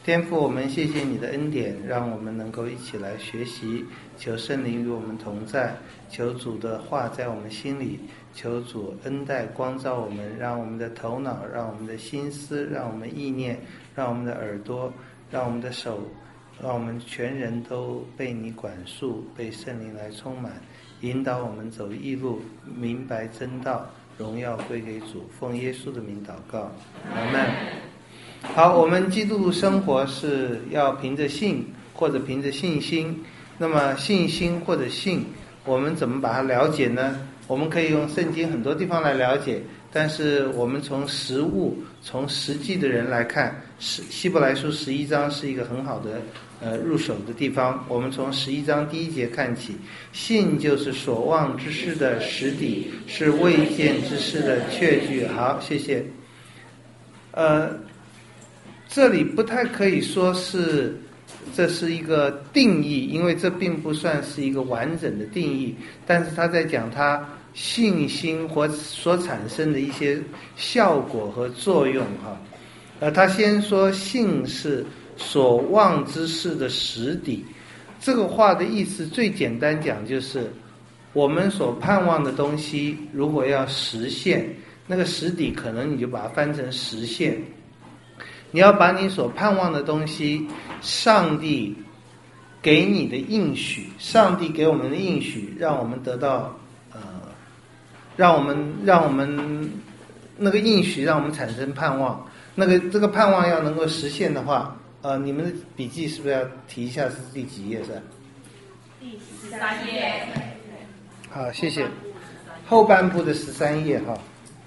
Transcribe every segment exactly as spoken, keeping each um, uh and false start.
天父，我们谢谢你的恩典，让我们能够一起来学习，求圣灵与我们同在，求主的话在我们心里，求主恩待光照我们，让我们的头脑，让我们的心思，让我们意念，让我们的耳朵，让我们的手，让我们全人都被你管束，被圣灵来充满，引导我们走义路，明白真道，荣耀归给主，奉耶稣的名祷告，阿们。好，我们基督徒生活是要凭着信或者凭着信心。那么信心或者信，我们怎么把它了解呢？我们可以用圣经很多地方来了解，但是我们从实物、从实际的人来看，希伯来书十一章是一个很好的呃入手的地方。我们从十一章第一节看起，信就是所望之事的实底，是未见之事的确据。好，谢谢。呃。这里不太可以说是这是一个定义，因为这并不算是一个完整的定义，但是他在讲他信心或所产生的一些效果和作用哈。呃，他先说信是所望之事的实底，这个话的意思最简单讲就是我们所盼望的东西如果要实现，那个实底可能你就把它翻成实现。你要把你所盼望的东西，上帝给你的应许，上帝给我们的应许，让我们得到呃，让我们让我们那个应许让我们产生盼望，那个这个盼望要能够实现的话，呃，你们的笔记是不是要提一下是第几页是吧？ 第十三页。 好，谢谢。后半部的十三页哈。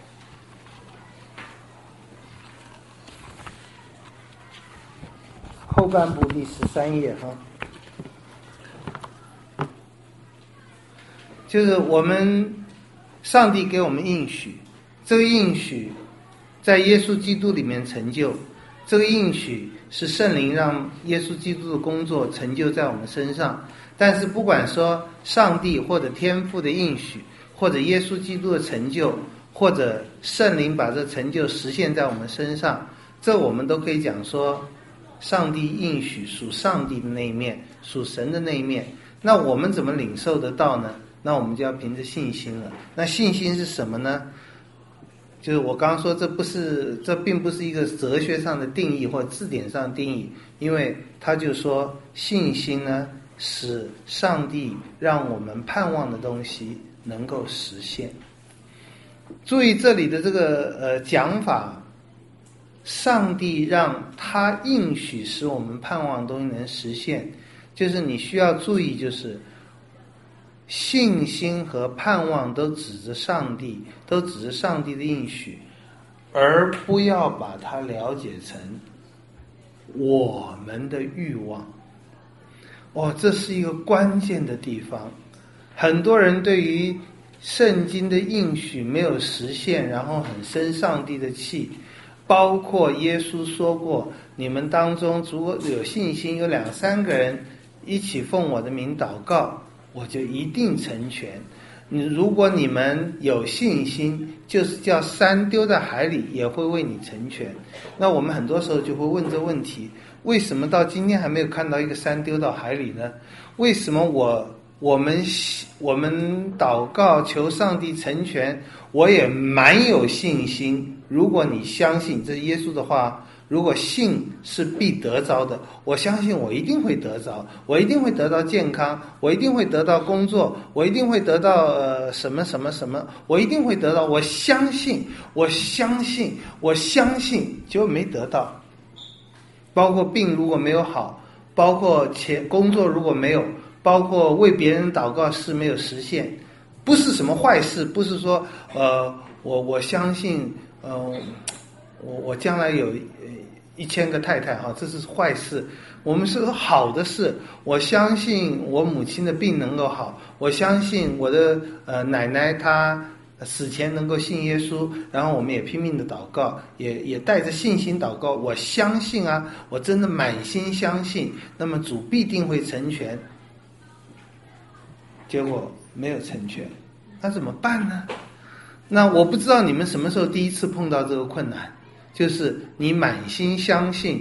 后半部第十三页哈，就是我们上帝给我们应许，这个应许在耶稣基督里面成就，这个应许是圣灵让耶稣基督的工作成就在我们身上。但是不管说上帝或者天父的应许，或者耶稣基督的成就，或者圣灵把这成就实现在我们身上，这我们都可以讲说上帝应许属上帝的那一面，属神的那一面。那我们怎么领受得到呢？那我们就要凭着信心了。那信心是什么呢？就是我刚刚说，这不是，这并不是一个哲学上的定义或字典上的定义，因为他就说信心呢，使上帝让我们盼望的东西能够实现。注意这里的这个呃讲法。上帝让他应许使我们盼望的东西能实现，就是你需要注意，就是信心和盼望都指着上帝，都指着上帝的应许，而不要把它了解成我们的欲望。哦，这是一个关键的地方。很多人对于圣经的应许没有实现，然后很生上帝的气。包括耶稣说过，你们当中如果有信心，有两三个人一起奉我的名祷告，我就一定成全。你如果你们有信心，就是叫山丢在海里也会为你成全。那我们很多时候就会问这问题，为什么到今天还没有看到一个山丢到海里呢？为什么我我们我们祷告求上帝成全，我也蛮有信心。如果你相信，这是耶稣的话，如果信是必得着的，我相信我一定会得着，我一定会得到健康，我一定会得到工作，我一定会得到呃什么什么什么，我一定会得到，我相信，我相信，我相信，结果没得到。包括病如果没有好，包括钱工作如果没有，包括为别人祷告事没有实现，不是什么坏事，不是说呃我我相信。呃，我我将来有一千个太太哈，这是坏事。我们是好的事。我相信我母亲的病能够好，我相信我的呃奶奶她死前能够信耶稣，然后我们也拼命的祷告，也也带着信心祷告。我相信啊，我真的满心相信，那么主必定会成全。结果没有成全，那怎么办呢？那我不知道你们什么时候第一次碰到这个困难，就是你满心相信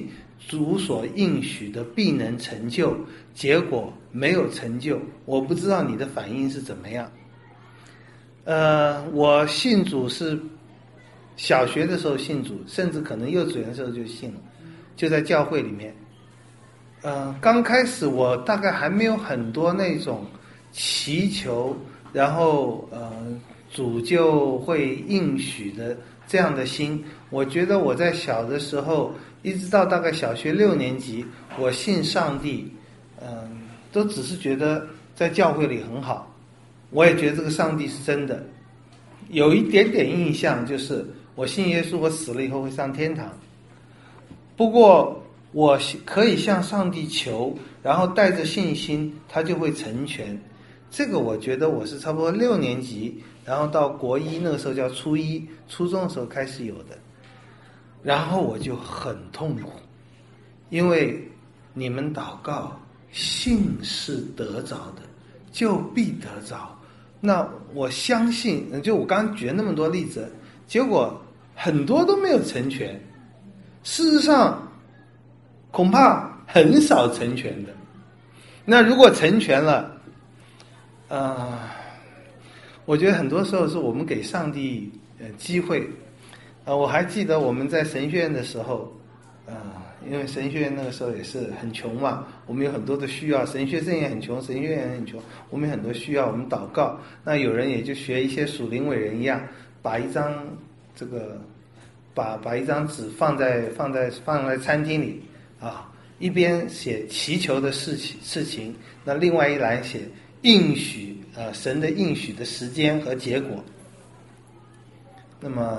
主所应许的必能成就，结果没有成就，我不知道你的反应是怎么样。呃，我信主是小学的时候信主，甚至可能幼稚园的时候就信了，就在教会里面。呃，刚开始我大概还没有很多那种祈求，然后呃主就会应许的这样的心。我觉得我在小的时候，一直到大概小学六年级，我信上帝，嗯、呃，都只是觉得在教会里很好。我也觉得这个上帝是真的，有一点点印象，就是我信耶稣，我死了以后会上天堂。不过我可以向上帝求，然后带着信心，他就会成全。这个我觉得我是差不多六年级，然后到国一，那个时候叫初一，初中的时候开始有的。然后我就很痛苦，因为你们祷告，信是得着的，就必得着。那我相信，就我刚刚举了那么多例子，结果很多都没有成全。事实上，恐怕很少成全的。那如果成全了，呃，我觉得很多时候是我们给上帝呃机会。呃，我还记得我们在神学院的时候，呃，因为神学院那个时候也是很穷嘛，我们有很多的需要，神学生也很穷，神学院也很穷，我们有很多需要，我们祷告。那有人也就学一些属灵伟人一样，把一张这个，把把一张纸放在放在放在餐厅里啊，一边写祈求的事情事情，那另外一栏写应许，呃，神的应许的时间和结果。那么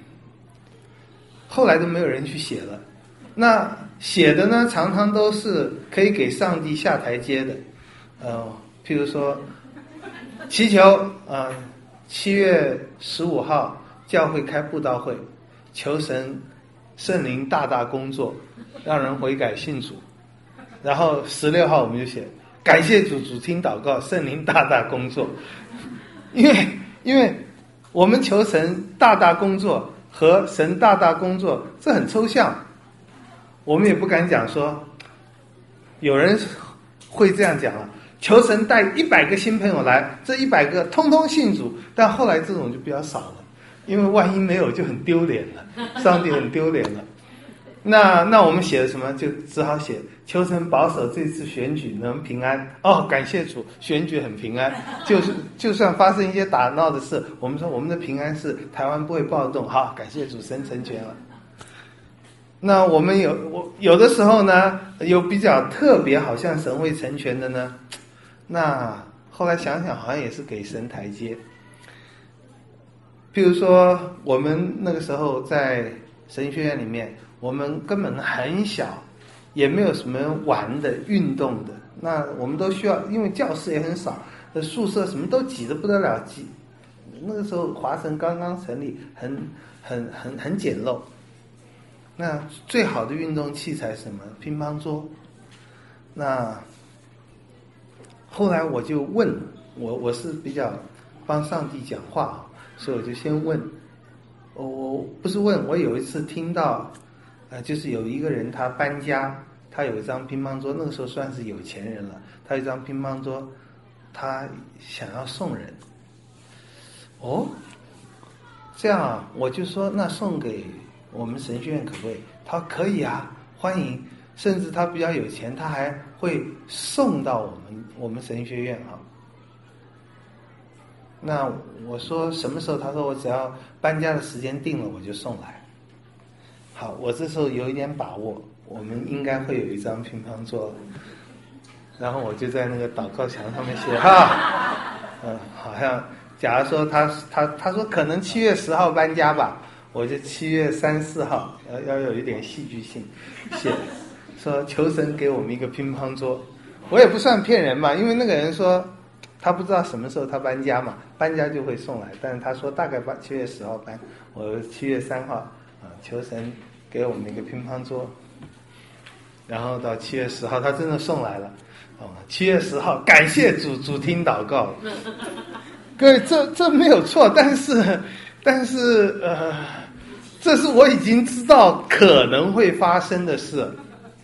后来都没有人去写了。那写的呢，常常都是可以给上帝下台阶的，呃，譬如说祈求，呃，七月十五号教会开布道会，求神圣灵大大工作，让人悔改信主。然后十六号我们就写感谢主，主听祷告，圣灵大大工作。因为因为我们求神大大工作和神大大工作这很抽象，我们也不敢讲说，有人会这样讲啊，求神带一百个新朋友来，这一百个通通信主，但后来这种就比较少了，因为万一没有就很丢脸了，上帝很丢脸了。那那我们写的什么，就只好写求神保守这次选举能平安。哦，感谢主，选举很平安，就是就算发生一些打闹的事，我们说我们的平安是台湾不会暴动，好，感谢主，神成全了。那我们有我有的时候呢，有比较特别好像神会成全的呢，那后来想想好像也是给神台阶。譬如说我们那个时候在神学院里面，我们根本很小，也没有什么玩的运动的，那我们都需要，因为教室也很少，宿舍什么都挤得不得了，挤。那个时候华神刚刚成立，很很很很简陋。那最好的运动器材是什么？乒乓桌。那后来我就问，我我是比较帮上帝讲话，所以我就先问。我我不是问，我有一次听到，呃，就是有一个人他搬家，他有一张乒乓桌，那个时候算是有钱人了，他有一张乒乓桌，他想要送人。哦，这样啊，我就说那送给我们神学院可不可以？他说可以啊，欢迎。甚至他比较有钱，他还会送到我们我们神学院啊。那我说什么时候？他说我只要搬家的时间定了，我就送来。好，我这时候有一点把握，我们应该会有一张乒乓桌。然后我就在那个祷告墙上面写哈，嗯，好像假如说他他他说可能七月十号搬家吧，我就七月三四号要要有一点戏剧性，写说求神给我们一个乒乓桌。我也不算骗人嘛，因为那个人说他不知道什么时候他搬家嘛，搬家就会送来，但是他说大概搬七月十号搬，我七月三号啊，求神给我们一个乒乓桌。然后到七月十号他真的送来了，哦，七月十号感谢主，主听祷告。各位，这这没有错，但是但是呃，这是我已经知道可能会发生的事。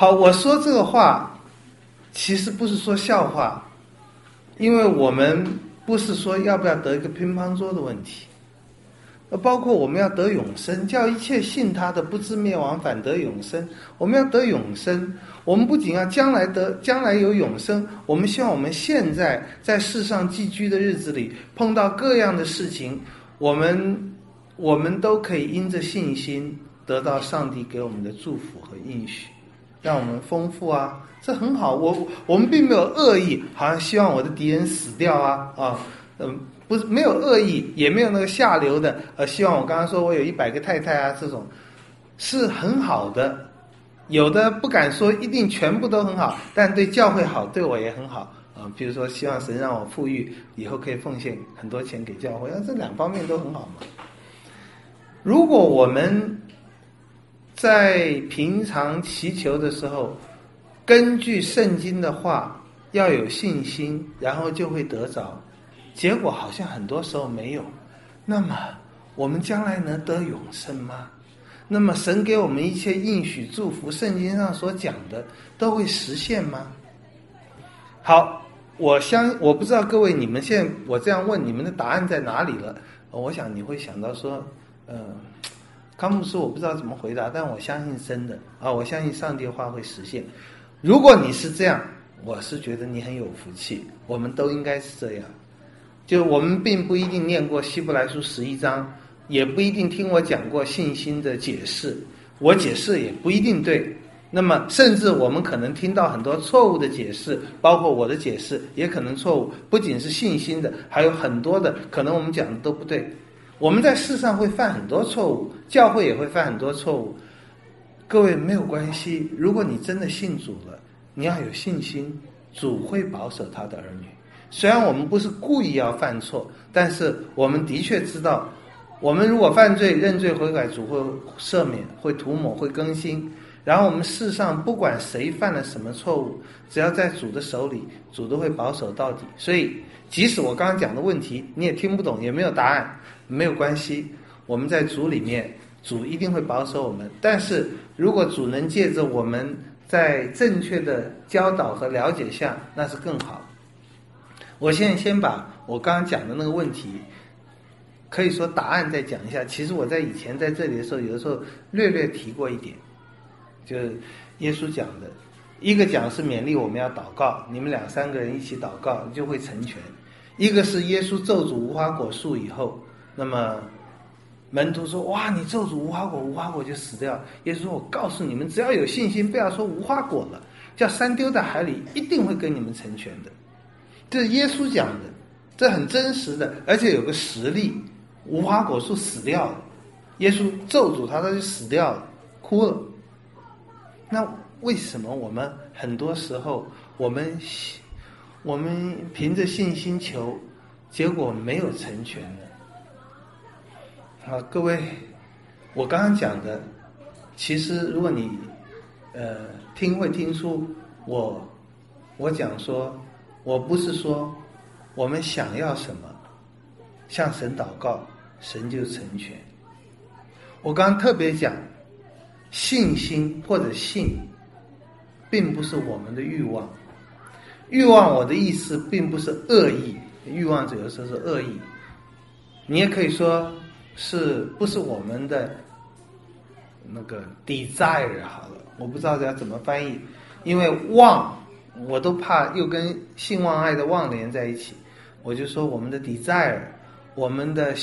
好，我说这个话其实不是说笑话，因为我们不是说要不要得一个乒乓桌的问题，包括我们要得永生，叫一切信他的不至灭亡，反得永生。我们要得永生，我们不仅要将来得，将来有永生，我们希望我们现在在世上寄居的日子里，碰到各样的事情，我们我们都可以因着信心得到上帝给我们的祝福和应许，让我们丰富啊，这很好。我我们并没有恶意，好像希望我的敌人死掉啊啊，嗯。不是没有恶意，也没有那个下流的，呃，希望我刚刚说我有一百个太太啊，这种是很好的。有的不敢说一定全部都很好，但对教会好，对我也很好啊、呃。比如说，希望神让我富裕，以后可以奉献很多钱给教会，啊，这两方面都很好嘛。如果我们在平常祈求的时候，根据圣经的话，要有信心，然后就会得着。结果好像很多时候没有，那么我们将来能得永生吗？那么神给我们一切应许祝福，圣经上所讲的都会实现吗？好，我相我不知道各位你们现在我这样问，你们的答案在哪里了？我想你会想到说，呃，康牧师我不知道怎么回答，但我相信真的啊，我相信上帝的话会实现。如果你是这样，我是觉得你很有福气，我们都应该是这样。就我们并不一定念过希伯来书十一章，也不一定听我讲过信心的解释，我解释也不一定对。那么甚至我们可能听到很多错误的解释，包括我的解释也可能错误，不仅是信心的，还有很多的可能我们讲的都不对。我们在世上会犯很多错误，教会也会犯很多错误。各位没有关系，如果你真的信主了，你要有信心，主会保守他的儿女。虽然我们不是故意要犯错，但是我们的确知道，我们如果犯罪认罪悔改，主会赦免，会涂抹，会更新。然后我们世上不管谁犯了什么错误，只要在主的手里，主都会保守到底。所以即使我刚刚讲的问题你也听不懂，也没有答案，没有关系，我们在主里面，主一定会保守我们。但是如果主能借着我们在正确的教导和了解下，那是更好。我现在先把我刚刚讲的那个问题，可以说答案再讲一下。其实我在以前在这里的时候，有的时候略略提过一点，就是耶稣讲的，一个讲是勉励我们要祷告，你们两三个人一起祷告就会成全；一个是耶稣咒诅无花果树以后，那么门徒说：“哇，你咒诅无花果，无花果就死掉。”耶稣说：“我告诉你们，只要有信心，不要说无花果了，叫山丢在海里，一定会跟你们成全的。”这是耶稣讲的，这很真实的，而且有个实例，无花果树死掉了，耶稣咒诅他，他就死掉了，哭了。那为什么我们很多时候我们我们凭着信心求，结果没有成全呢？好，各位，我刚刚讲的，其实如果你呃听会听出我我讲说，我不是说我们想要什么，向神祷告，神就成全。我刚刚特别讲，信心或者信，并不是我们的欲望。欲望，我的意思并不是恶意，欲望有的时候是恶意。你也可以说是不是我们的那个 desire 好了，我不知道要怎么翻译，因为望我都怕又跟性望爱的望连在一起，我就说我们的 desire， 我们的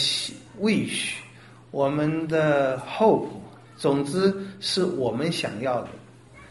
wish， 我们的 hope， 总之是我们想要的。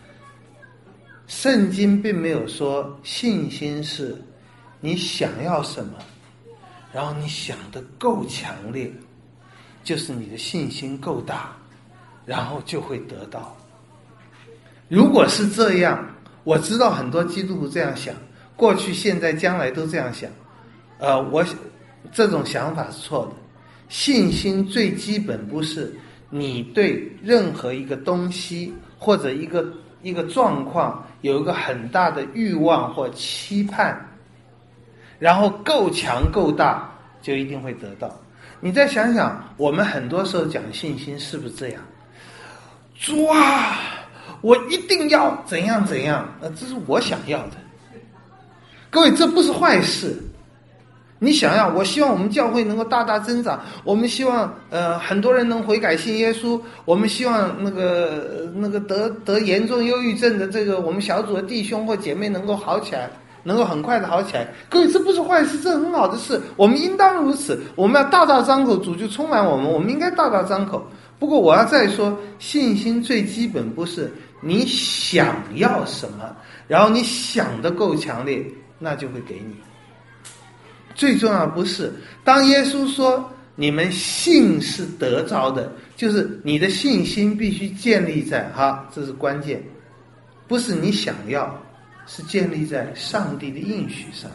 圣经并没有说信心是你想要什么，然后你想得够强烈，就是你的信心够大，然后就会得到。如果是这样，我知道很多基督徒这样想，过去现在将来都这样想，呃，我这种想法是错的。信心最基本不是你对任何一个东西或者一个一个状况有一个很大的欲望或期盼，然后够强够大，就一定会得到。你再想想，我们很多时候讲信心是不是这样？主啊， 我一定要怎样怎样，呃，这是我想要的。各位，这不是坏事。你想要，我希望我们教会能够大大增长，我们希望呃很多人能悔改信耶稣，我们希望那个那个得得严重忧郁症的这个我们小组的弟兄或姐妹能够好起来，能够很快的好起来。各位，这不是坏事，这很好的事，我们应当如此。我们要大大张口，主就充满我们，我们应该大大张口。不过我要再说，信心最基本不是你想要什么，然后你想的够强烈，那就会给你。最重要不是当耶稣说你们信是得着的，就是你的信心必须建立在哈，这是关键，不是你想要，是建立在上帝的应许上。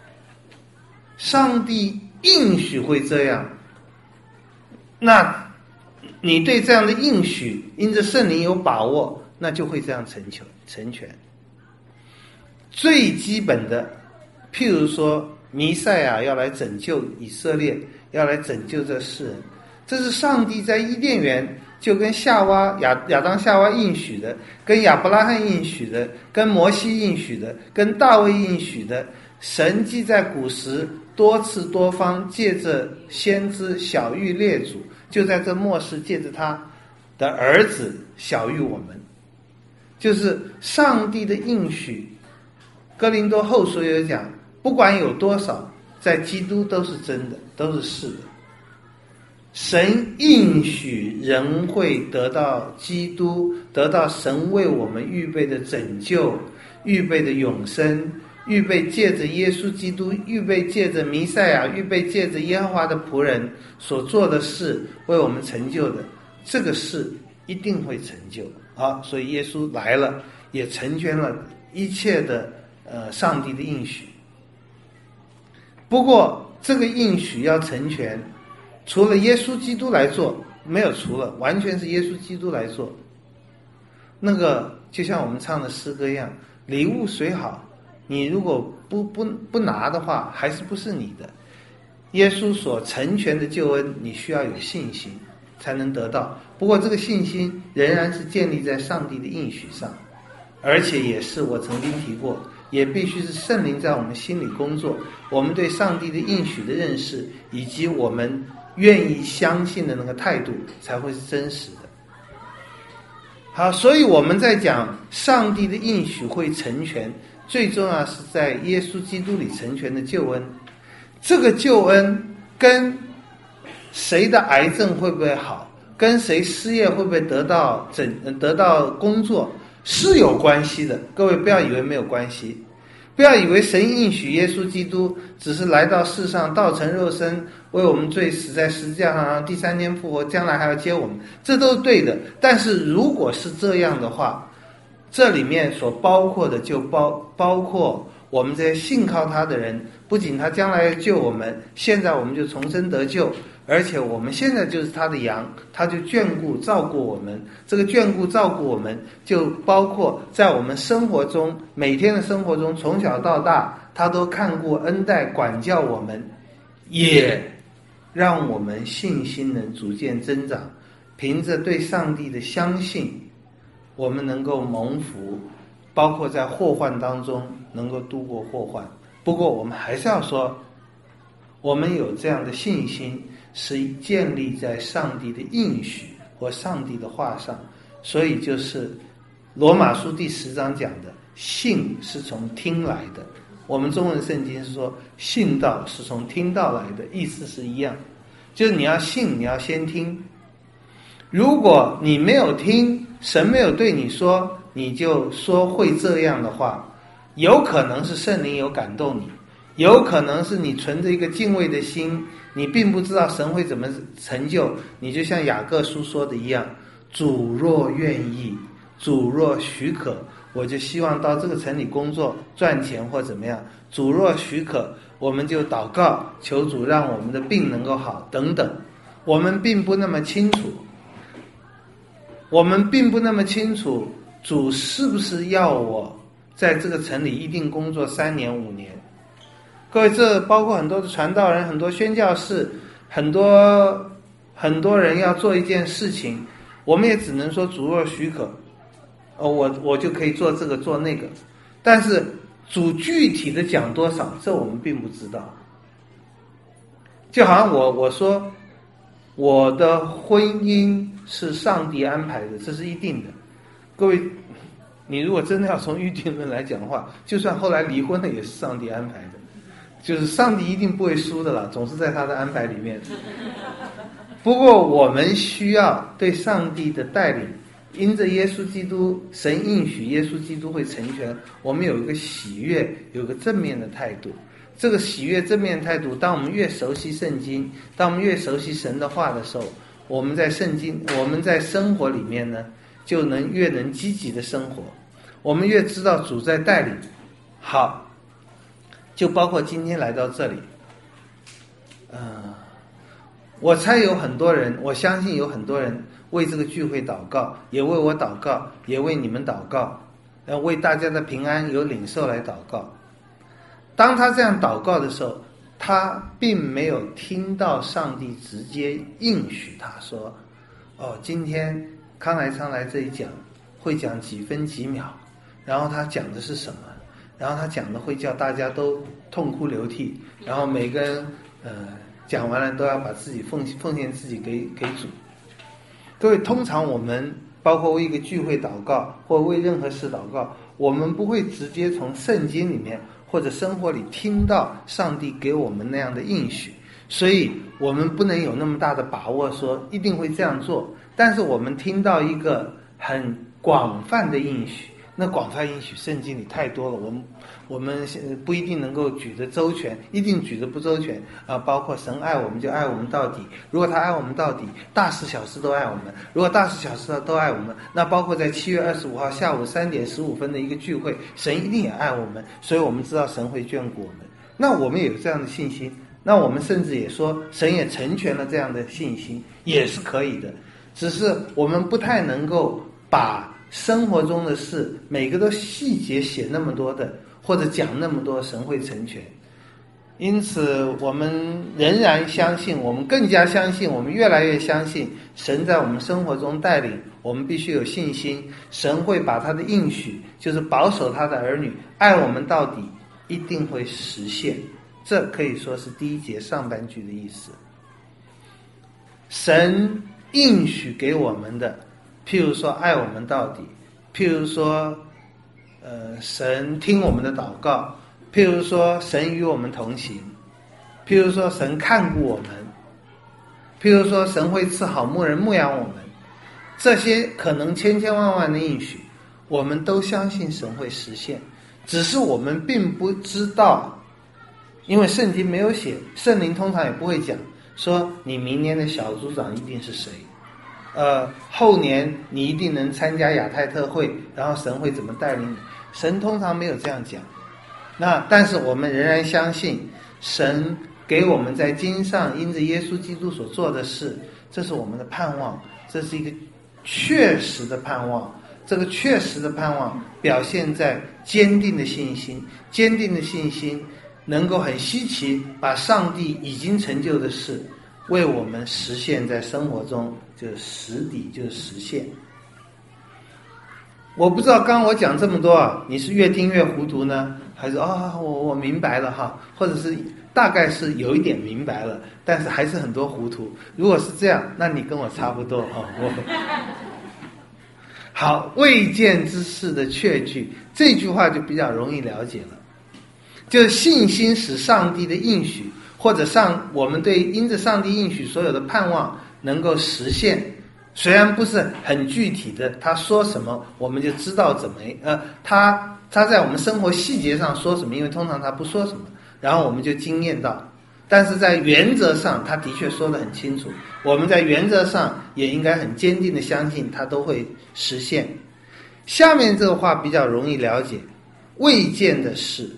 上帝应许会这样，那你对这样的应许因着圣灵有把握，那就会这样成就成全。最基本的，譬如说弥赛亚要来拯救以色列，要来拯救这世人，这是上帝在伊甸园就跟夏娃亚亚当夏娃应许的，跟亚伯拉罕应许的，跟摩西应许的，跟大卫应许的。神既在古时多次多方借着先知晓谕列祖，就在这末世借着他的儿子晓谕我们，就是上帝的应许。哥林多后书有讲，不管有多少，在基督都是真的，都是是的。神应许人会得到基督，得到神为我们预备的拯救，预备的永生，预备借着耶稣基督，预备借着弥赛亚，预备借着耶和华的仆人所做的事为我们成就的，这个事一定会成就。好，所以耶稣来了，也成全了一切的呃上帝的应许。不过这个应许要成全，除了耶稣基督来做，没有除了，完全是耶稣基督来做。那个就像我们唱的诗歌一样，礼物虽好，你如果不不不拿的话，还是不是你的。耶稣所成全的救恩，你需要有信心才能得到。不过这个信心仍然是建立在上帝的应许上，而且也是我曾经提过，也必须是圣灵在我们心里工作，我们对上帝的应许的认识，以及我们愿意相信的那个态度，才会是真实的。好，所以我们在讲上帝的应许会成全，最重要是在耶稣基督里成全的救恩。这个救恩跟谁的癌症会不会好，跟谁失业会不会得到整得到工作是有关系的。各位不要以为没有关系，不要以为神应许耶稣基督只是来到世上道成肉身，为我们罪死在十字架上，第三天复活，将来还要接我们，这都是对的。但是如果是这样的话，这里面所包括的就包包括我们这些信靠他的人，不仅他将来救我们，现在我们就重生得救，而且我们现在就是他的羊，他就眷顾照顾我们。这个眷顾照顾我们，就包括在我们生活中，每天的生活中，从小到大，他都看顾恩待管教我们，也让我们信心能逐渐增长。凭着对上帝的相信，我们能够蒙福，包括在祸患当中能够度过祸患。不过我们还是要说，我们有这样的信心是建立在上帝的应许或上帝的话上，所以就是罗马书第十章讲的，信是从听来的。我们中文圣经是说信道是从听道来的，意思是一样，就是你要信，你要先听。如果你没有听，神没有对你说，你就说会这样的话，有可能是圣灵有感动你，有可能是你存着一个敬畏的心，你并不知道神会怎么成就，你就像雅各书说的一样，主若愿意，主若许可，我就希望到这个城里工作赚钱或怎么样，主若许可，我们就祷告求主让我们的病能够好等等。我们并不那么清楚我们并不那么清楚主是不是要我在这个城里一定工作三年五年。各位，这包括很多的传道人，很多宣教士，很多很多人要做一件事情，我们也只能说主若许可， 哦，我我就可以做这个做那个，但是主具体的讲多少，这我们并不知道。就好像我我说我的婚姻是上帝安排的，这是一定的。各位，你如果真的要从预定论来讲的话，就算后来离婚了也是上帝安排的，就是上帝一定不会输的了，总是在他的安排里面。不过我们需要对上帝的带领，因着耶稣基督，神应许耶稣基督会成全，我们有一个喜悦，有个正面的态度。这个喜悦正面态度，当我们越熟悉圣经，当我们越熟悉神的话的时候，我们在圣经，我们在生活里面呢，就能越能积极的生活。我们越知道主在带领。好，就包括今天来到这里，呃，我猜有很多人，我相信有很多人为这个聚会祷告，也为我祷告，也为你们祷告，呃，为大家的平安有领受来祷告。当他这样祷告的时候，他并没有听到上帝直接应许他说，哦，今天康来昌来这里讲会讲几分几秒，然后他讲的是什么，然后他讲的会叫大家都痛哭流涕，然后每个人呃讲完了都要把自己奉奉献自己给给主。各位，通常我们包括为一个聚会祷告或为任何事祷告，我们不会直接从圣经里面或者生活里听到上帝给我们那样的应许，所以我们不能有那么大的把握说一定会这样做。但是我们听到一个很广泛的应许，那广泛应许圣经里太多了，我们我们不一定能够举得周全，一定举得不周全啊。包括神爱我们就爱我们到底，如果他爱我们到底，大事小事都爱我们，如果大事小事都爱我们，那包括在七月二十五号下午三点十五分的一个聚会，神一定也爱我们，所以我们知道神会眷顾我们，那我们也有这样的信心，那我们甚至也说神也成全了这样的信心，也是可以的。只是我们不太能够把生活中的事每个都细节写那么多的，或者讲那么多神会成全。因此我们仍然相信，我们更加相信，我们越来越相信神在我们生活中带领，我们必须有信心，神会把他的应许，就是保守他的儿女，爱我们到底，一定会实现。这可以说是第一节上半句的意思。神应许给我们的，譬如说爱我们到底，譬如说呃，神听我们的祷告，譬如说神与我们同行，譬如说神看顾我们，譬如说神会赐好牧人牧养我们，这些可能千千万万的应许，我们都相信神会实现，只是我们并不知道，因为圣经没有写，圣灵通常也不会讲说你明年的小组长一定是谁，呃，后年你一定能参加亚太特会，然后神会怎么带领你，神通常没有这样讲。那但是我们仍然相信神给我们在经上因着耶稣基督所做的事，这是我们的盼望，这是一个确实的盼望。这个确实的盼望表现在坚定的信心，坚定的信心能够很稀奇把上帝已经成就的事为我们实现在生活中，就是实底，就是实现。我不知道刚刚我讲这么多啊，你是越听越糊涂呢，还是啊、哦、我我明白了哈，或者是大概是有一点明白了，但是还是很多糊涂。如果是这样，那你跟我差不多哈、哦。我好，未见之事的确据，这句话就比较容易了解了。就是信心使上帝的应许，或者上我们对因着上帝应许所有的盼望能够实现，虽然不是很具体的，他说什么我们就知道怎么呃，他他在我们生活细节上说什么，因为通常他不说什么，然后我们就经验到，但是在原则上他的确说得很清楚，我们在原则上也应该很坚定的相信他都会实现。下面这个话比较容易了解，未见的事。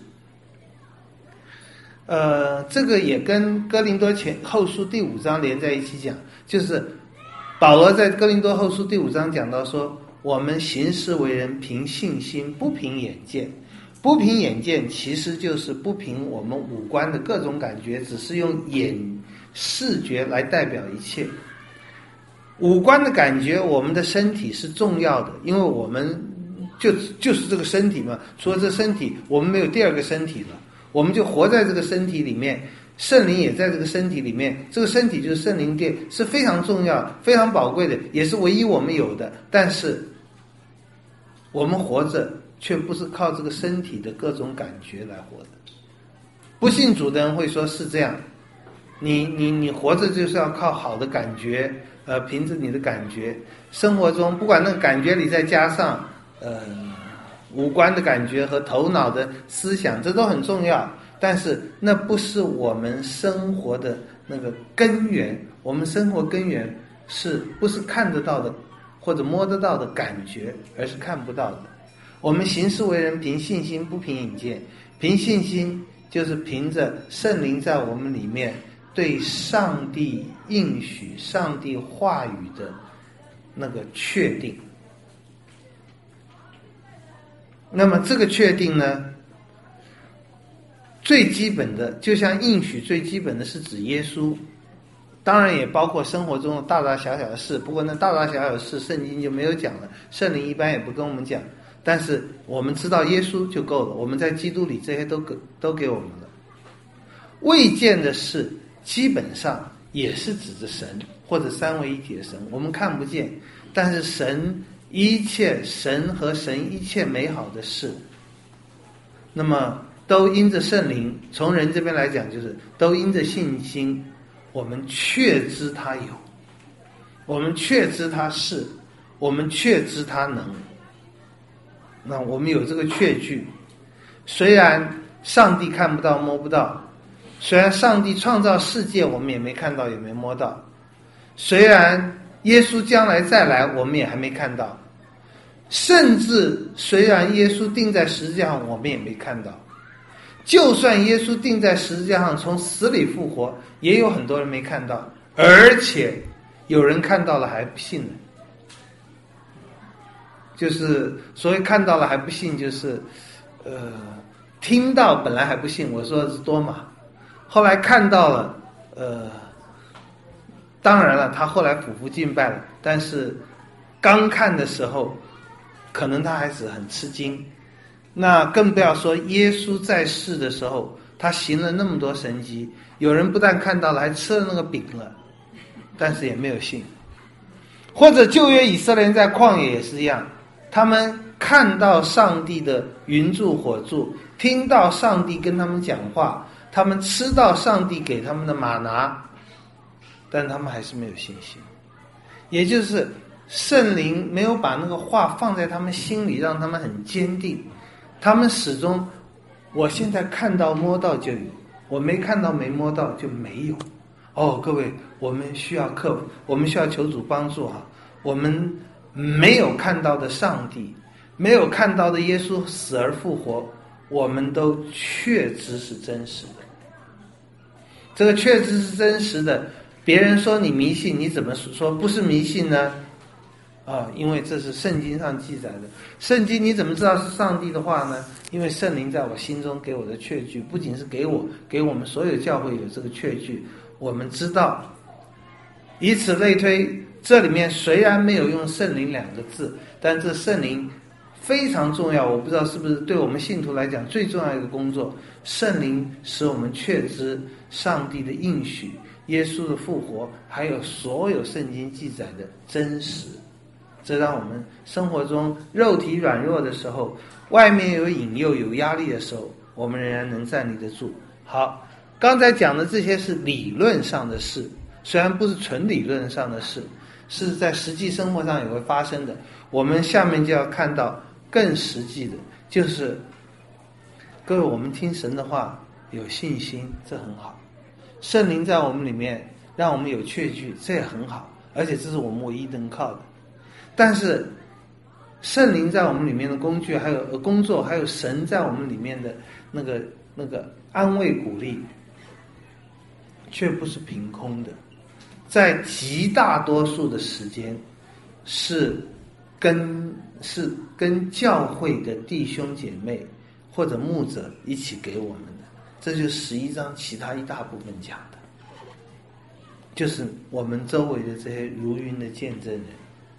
呃，这个也跟哥林多前后书第五章连在一起讲，就是保罗在哥林多后书第五章讲到说，我们行事为人凭信心，不凭眼见。不凭眼见其实就是不凭我们五官的各种感觉，只是用眼视觉来代表一切。五官的感觉，我们的身体是重要的，因为我们就就是这个身体嘛，除了这身体，我们没有第二个身体了，我们就活在这个身体里面，圣灵也在这个身体里面，这个身体就是圣灵殿，是非常重要、非常宝贵的，也是唯一我们有的。但是我们活着却不是靠这个身体的各种感觉来活的。不信主的人会说是这样，你你你活着就是要靠好的感觉，呃，凭着你的感觉，生活中不管那个感觉里再加上呃五官的感觉和头脑的思想，这都很重要。但是那不是我们生活的那个根源，我们生活根源是不是看得到的或者摸得到的感觉，而是看不到的。我们行事为人凭信心不凭眼见，凭信心就是凭着圣灵在我们里面对上帝应许、上帝话语的那个确定。那么这个确定呢，最基本的就像应许最基本的是指耶稣，当然也包括生活中的大大小小的事，不过那大大小小的事圣经就没有讲了，圣灵一般也不跟我们讲，但是我们知道耶稣就够了，我们在基督里这些都给都给我们了。未见的事基本上也是指着神或者三位一体的神，我们看不见，但是神一切神和神一切美好的事，那么都因着圣灵，从人这边来讲就是都因着信心，我们确知他有，我们确知他是，我们确知他能。那我们有这个确据，虽然上帝看不到摸不到，虽然上帝创造世界我们也没看到也没摸到，虽然耶稣将来再来我们也还没看到，甚至虽然耶稣钉在十字架上我们也没看到，就算耶稣钉在十字架上从死里复活，也有很多人没看到，而且有人看到了还不信呢。就是所谓看到了还不信，就是呃听到本来还不信，我说的是多马，后来看到了，呃当然了他后来俯伏敬拜了，但是刚看的时候可能他还是很吃惊。那更不要说耶稣在世的时候，他行了那么多神迹，有人不但看到了还吃了那个饼了，但是也没有信。或者旧约以色列人在旷野也是一样，他们看到上帝的云柱火柱，听到上帝跟他们讲话，他们吃到上帝给他们的玛拿，但他们还是没有信心。也就是圣灵没有把那个话放在他们心里，让他们很坚定，他们始终我现在看到摸到就有，我没看到没摸到就没有。哦，各位，我们需要克服，我们需要求主帮助哈。我们没有看到的上帝，没有看到的耶稣死而复活，我们都确知是真实的。这个确知是真实的，别人说你迷信，你怎么说不是迷信呢？啊，因为这是圣经上记载的。圣经你怎么知道是上帝的话呢？因为圣灵在我心中给我的确据，不仅是给我，给我们所有教会有这个确据，我们知道。以此类推，这里面虽然没有用圣灵两个字，但这圣灵非常重要。我不知道是不是对我们信徒来讲最重要一个工作，圣灵使我们确知上帝的应许，耶稣的复活，还有所有圣经记载的真实。这让我们生活中肉体软弱的时候，外面有引诱有压力的时候，我们仍然能站立得住。好，刚才讲的这些是理论上的事，虽然不是纯理论上的事，是在实际生活上也会发生的。我们下面就要看到更实际的，就是各位，我们听神的话有信心，这很好。圣灵在我们里面让我们有确据，这也很好，而且这是我们唯一能靠的。但是圣灵在我们里面的工具还有工作，还有神在我们里面的那个那个安慰鼓励，却不是凭空的，在极大多数的时间是跟是跟教会的弟兄姐妹或者牧者一起给我们的。这就是十一章其他一大部分讲的，就是我们周围的这些如云的见证人。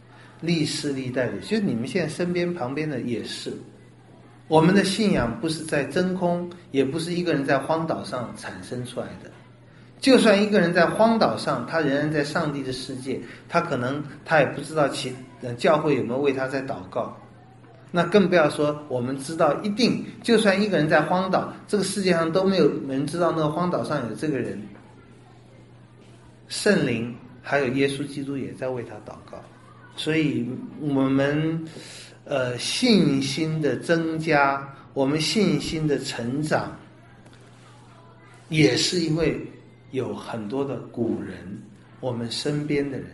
历世历代的，就是你们现在身边旁边的也是。我们的信仰不是在真空，也不是一个人在荒岛上产生出来的。就算一个人在荒岛上，他仍然在上帝的世界，他可能他也不知道其教会有没有为他在祷告。那更不要说我们知道一定，就算一个人在荒岛，这个世界上都没有人知道那个荒岛上有这个人，圣灵还有耶稣基督也在为他祷告。所以我们呃信心的增加，我们信心的成长，也是因为有很多的古人，我们身边的人。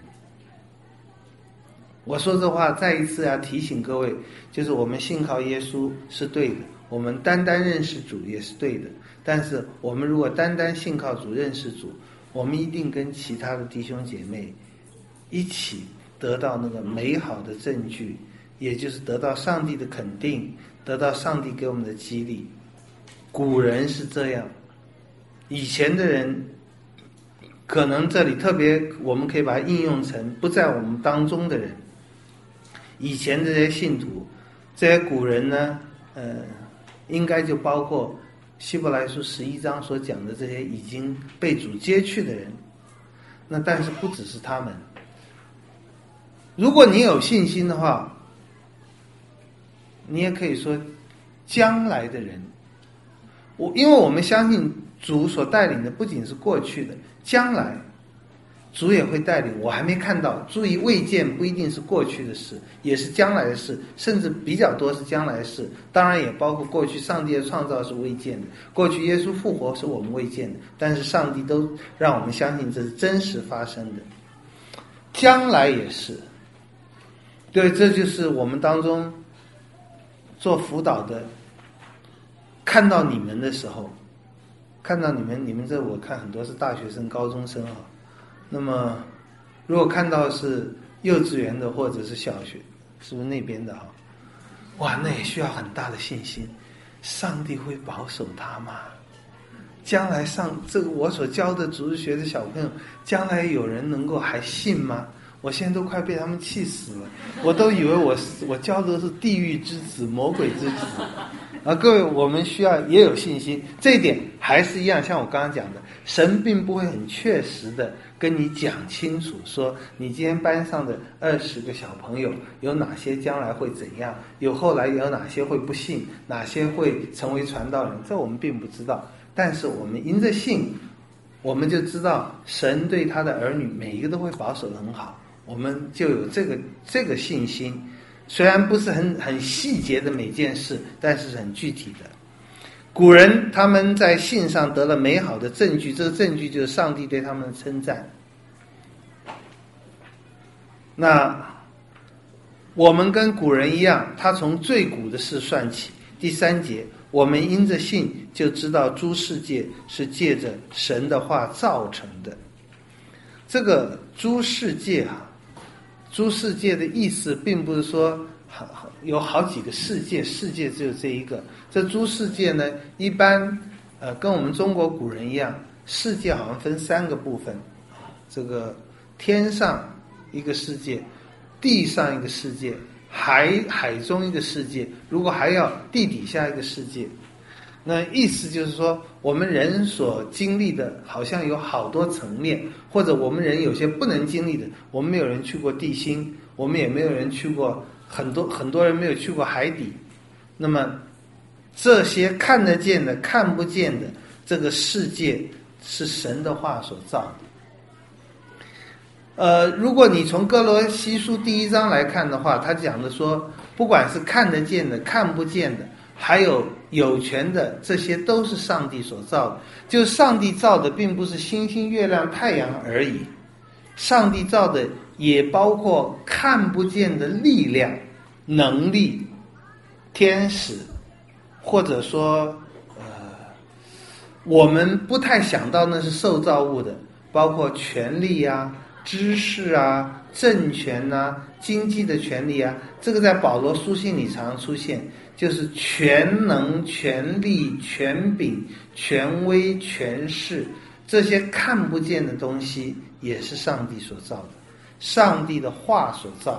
我说这话再一次要提醒各位，就是我们信靠耶稣是对的，我们单单认识主也是对的，但是我们如果单单信靠主认识主，我们一定跟其他的弟兄姐妹一起得到那个美好的证据，也就是得到上帝的肯定，得到上帝给我们的激励。古人是这样，以前的人可能这里特别我们可以把它应用成不在我们当中的人，以前这些信徒，这些古人呢，呃，应该就包括希伯来书十一章所讲的这些已经被主接去的人。那但是不只是他们，如果你有信心的话，你也可以说将来的人，我因为我们相信主所带领的不仅是过去的，将来主也会带领。我还没看到，注意未见不一定是过去的事，也是将来的事，甚至比较多是将来的事。当然也包括过去上帝的创造是未见的，过去耶稣复活是我们未见的，但是上帝都让我们相信这是真实发生的。将来也是，对，这就是我们当中做辅导的，看到你们的时候，看到你们，你们这我看很多是大学生、高中生啊。那么，如果看到是幼稚园的或者是小学，是不是那边的哈？哇，那也需要很大的信心。上帝会保守他吗？将来上这个我所教的主日学的小朋友，将来有人能够还信吗？我现在都快被他们气死了，我都以为我我教的是地狱之子、魔鬼之子。啊，各位，我们需要也有信心，这一点还是一样，像我刚刚讲的，神并不会很确实的跟你讲清楚，说你今天班上的二十个小朋友有哪些将来会怎样，有后来有哪些会不信，哪些会成为传道人，这我们并不知道。但是我们因着信，我们就知道神对他的儿女每一个都会保守得很好，我们就有这个这个信心。虽然不是很很细节的每件事，但是很具体的。古人他们在信上得了美好的证据，这个证据就是上帝对他们的称赞。那我们跟古人一样，他从最古的事算起。第三节，我们因着信就知道诸世界是借着神的话造成的。这个诸世界啊，诸世界的意思并不是说有好几个世界，世界只有这一个。这诸世界呢，一般呃跟我们中国古人一样，世界好像分三个部分，这个天上一个世界，地上一个世界，海海中一个世界，如果还要地底下一个世界。那意思就是说，我们人所经历的好像有好多层面，或者我们人有些不能经历的，我们没有人去过地心，我们也没有人去过很多很多人没有去过海底。那么这些看得见的看不见的这个世界是神的话所造的。呃，如果你从哥罗西书第一章来看的话，他讲的说，不管是看得见的看不见的，还有有权的，这些都是上帝所造的。就上帝造的并不是星星月亮太阳而已，上帝造的也包括看不见的力量、能力、天使，或者说呃，我们不太想到那是受造物的，包括权力啊、知识啊、政权啊、经济的权利啊，这个在保罗书信里常常出现，就是全能、权力、权柄、权威、权势，这些看不见的东西也是上帝所造的，上帝的话所造的。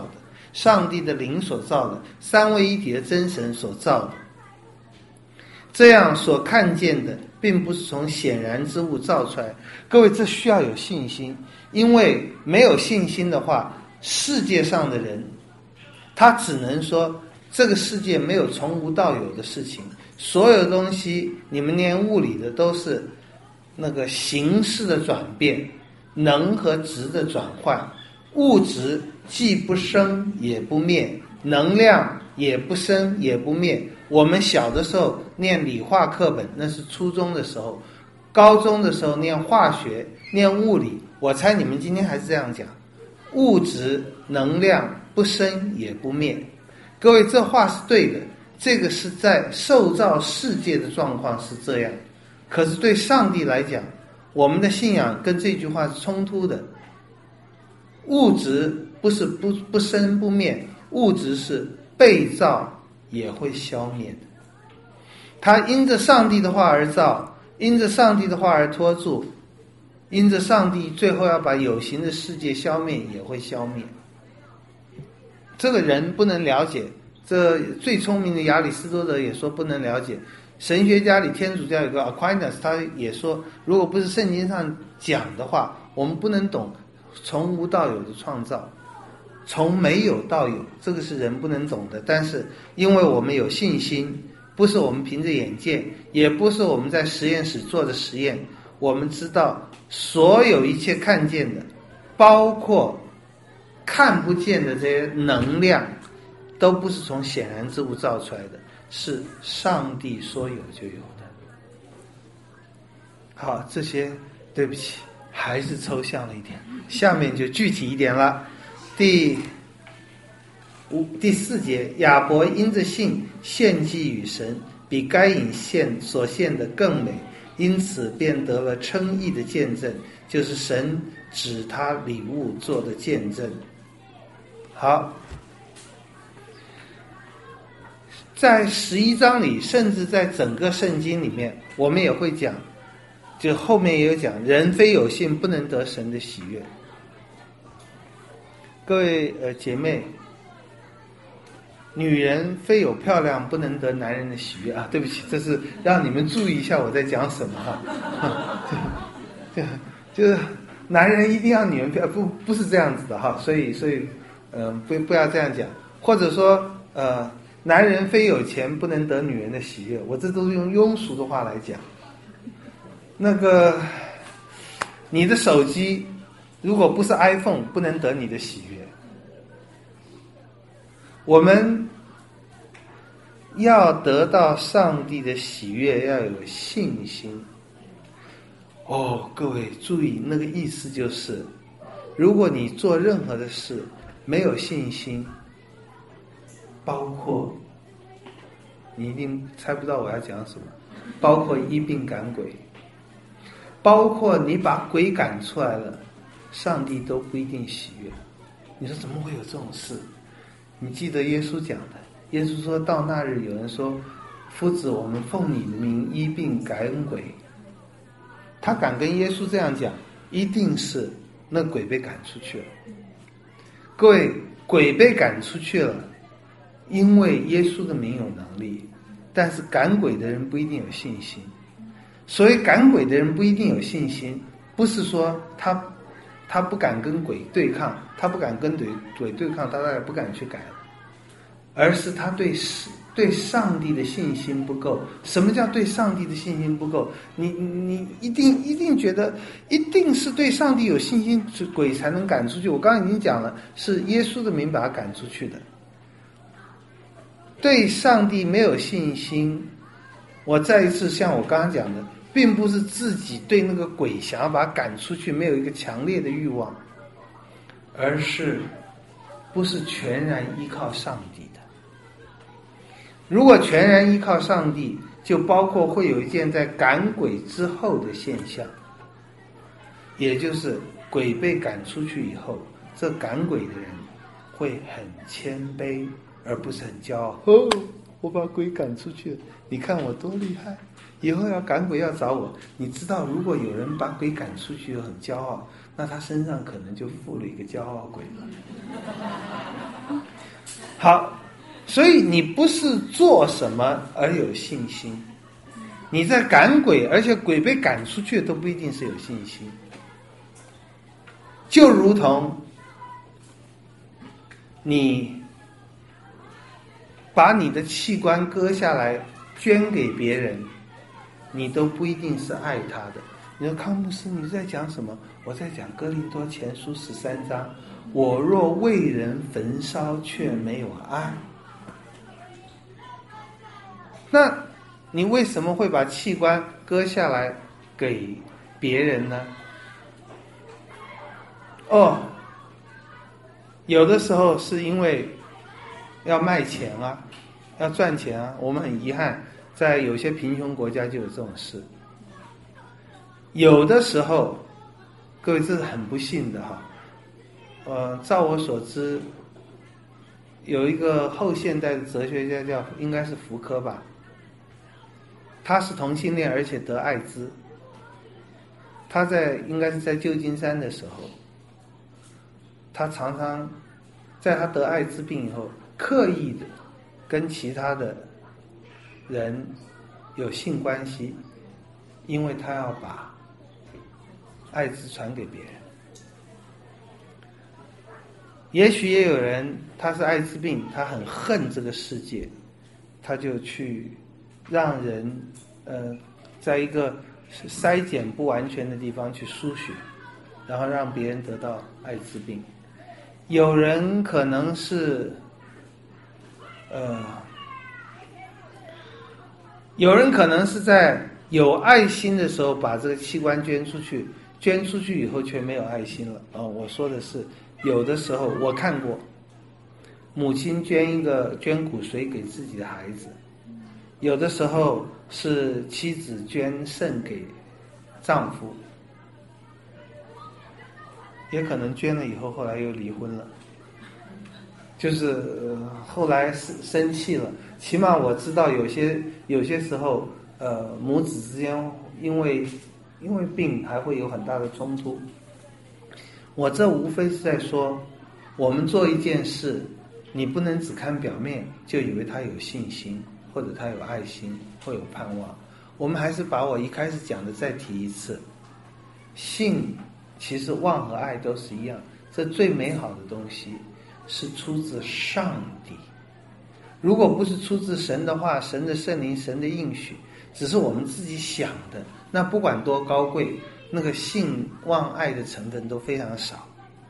上帝的灵所造的，三位一体的真神所造的。这样所看见的并不是从显然之物造出来。各位，这需要有信心，因为没有信心的话，世界上的人他只能说这个世界没有从无到有的事情，所有东西你们念物理的都是那个形式的转变，能和质的转换，物质既不生也不灭，能量也不生也不灭。我们小的时候念理化课本，那是初中的时候，高中的时候念化学念物理，我猜你们今天还是这样讲，物质能量不生也不灭。各位，这话是对的，这个是在受造世界的状况是这样，可是对上帝来讲，我们的信仰跟这句话是冲突的。物质不是不不生不灭，物质是被造也会消灭的。它因着上帝的话而造，因着上帝的话而托住，因着上帝最后要把有形的世界消灭也会消灭。这个人不能了解，这最聪明的亚里士多德也说不能了解。神学家里天主教有个 Aquinas， 他也说如果不是圣经上讲的话，我们不能懂从无到有的创造，从没有到有，这个是人不能懂的。但是因为我们有信心，不是我们凭着眼见，也不是我们在实验室做的实验，我们知道所有一切看见的，包括看不见的这些能量，都不是从显然之物造出来的，是上帝说有就有的。好，这些对不起还是抽象了一点，下面就具体一点了。第五第四节，亚伯因着信献祭与神，比该隐献所献的更美，因此便得了称义的见证，就是神指他礼物做的见证。好，在十一章里，甚至在整个圣经里面，我们也会讲，就后面也有讲，人非有信不能得神的喜悦。各位呃姐妹，女人非有漂亮不能得男人的喜悦啊！对不起，这是让你们注意一下我在讲什么哈。就就是男人一定要女人漂亮，不不是这样子的哈。所以所以嗯、呃、不不要这样讲，或者说呃男人非有钱不能得女人的喜悦，我这都是用庸俗的话来讲。那个你的手机如果不是 iPhone 不能得你的喜悦。我们要得到上帝的喜悦，要有信心。哦，各位注意，那个意思就是，如果你做任何的事没有信心，包括你一定猜不到我要讲什么，包括医病赶鬼，包括你把鬼赶出来了，上帝都不一定喜悦。你说怎么会有这种事？你记得耶稣讲的，耶稣说到那日有人说，夫子，我们奉你的名医病赶鬼，他敢跟耶稣这样讲，一定是那鬼被赶出去了。各位，鬼被赶出去了，因为耶稣的名有能力，但是赶鬼的人不一定有信心。所以赶鬼的人不一定有信心，不是说他他不敢跟鬼对抗，他不敢跟鬼鬼对抗，他当然不敢去赶，而是他对对上帝的信心不够。什么叫对上帝的信心不够？你你一定一定觉得一定是对上帝有信心，鬼才能赶出去。我刚刚已经讲了，是耶稣的名把他赶出去的。对上帝没有信心，我再一次像我刚刚讲的，并不是自己对那个鬼想要把他赶出去没有一个强烈的欲望，而是不是全然依靠上帝的。如果全然依靠上帝，就包括会有一件在赶鬼之后的现象，也就是鬼被赶出去以后，这赶鬼的人会很谦卑，而不是很骄傲。哦，我把鬼赶出去了，你看我多厉害，以后要赶鬼要找我。你知道，如果有人把鬼赶出去又很骄傲，那他身上可能就附了一个骄傲鬼了。 好，所以你不是做什么而有信心，你在赶鬼，而且鬼被赶出去都不一定是有信心。就如同你把你的器官割下来捐给别人，你都不一定是爱他的。你说康牧师你在讲什么？我在讲哥林多前书十三章，我若为人焚烧却没有爱，那你为什么会把器官割下来给别人呢？哦，有的时候是因为要卖钱啊，要赚钱啊。我们很遗憾，在有些贫穷国家就有这种事。有的时候，各位这是很不幸的哈。呃，照我所知，有一个后现代的哲学家叫应该是福柯吧，他是同性恋而且得艾滋。他在应该是在旧金山的时候，他常常在他得艾滋病以后，刻意的跟其他的人有性关系，因为他要把艾滋传给别人。也许也有人他是艾滋病，他很恨这个世界，他就去让人呃在一个筛检不完全的地方去输血，然后让别人得到艾滋病。有人可能是呃有人可能是在有爱心的时候把这个器官捐出去，捐出去以后却没有爱心了。哦，我说的是有的时候我看过母亲捐一个捐骨髓给自己的孩子，有的时候是妻子捐肾给丈夫，也可能捐了以后后来又离婚了，就是、呃、后来生气了。起码我知道有些有些时候呃母子之间因为因为病还会有很大的冲突。我这无非是在说，我们做一件事，你不能只看表面就以为他有信心，或者他有爱心，或有盼望。我们还是把我一开始讲的再提一次，信其实望和爱都是一样，这最美好的东西是出自上帝。如果不是出自神的话，神的圣灵，神的应许只是我们自己想的，那不管多高贵，那个信望爱的成分都非常少。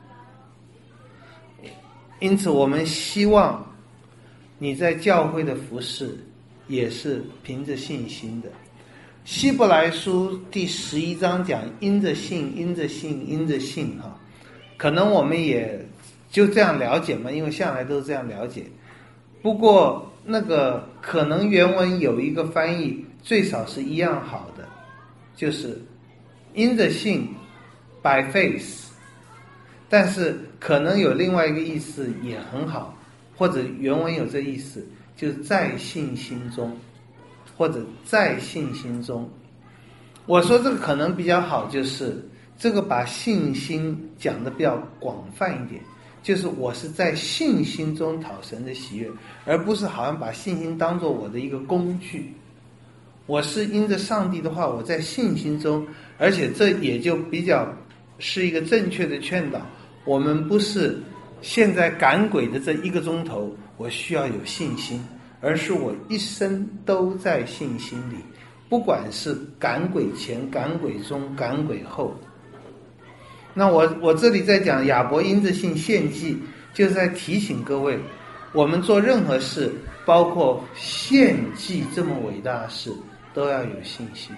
因此我们希望你在教会的服事也是凭着信心的。希伯来书第十一章讲因着信，因着信，因着信哈，可能我们也就这样了解嘛，因为向来都是这样了解。不过那个可能原文有一个翻译最少是一样好的，就是因着信 by faith， 但是可能有另外一个意思也很好，或者原文有这意思，就是在信心中，或者在信心中。我说这个可能比较好，就是这个把信心讲得比较广泛一点，就是我是在信心中讨神的喜悦，而不是好像把信心当作我的一个工具。我是因着上帝的话，我在信心中，而且这也就比较是一个正确的劝导。我们不是现在赶鬼的这一个钟头我需要有信心，而是我一生都在信心里，不管是赶鬼前、赶鬼中、赶鬼后。那我我这里在讲亚伯因着信献祭，就是在提醒各位，我们做任何事，包括献祭这么伟大的事，都要有信心。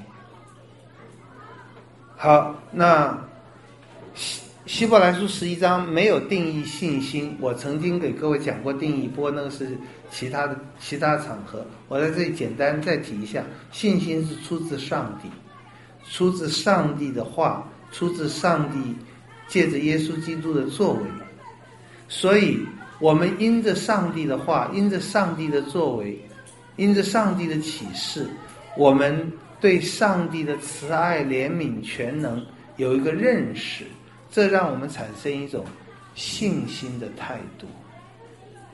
好，那希伯来书十一章没有定义信心，我曾经给各位讲过定义，不过那个是其他的其他场合，我在这里简单再提一下，信心是出自上帝，出自上帝的话，出自上帝借着耶稣基督的作为。所以我们因着上帝的话，因着上帝的作为，因着上帝的启示，我们对上帝的慈爱、怜悯、全能有一个认识，这让我们产生一种信心的态度。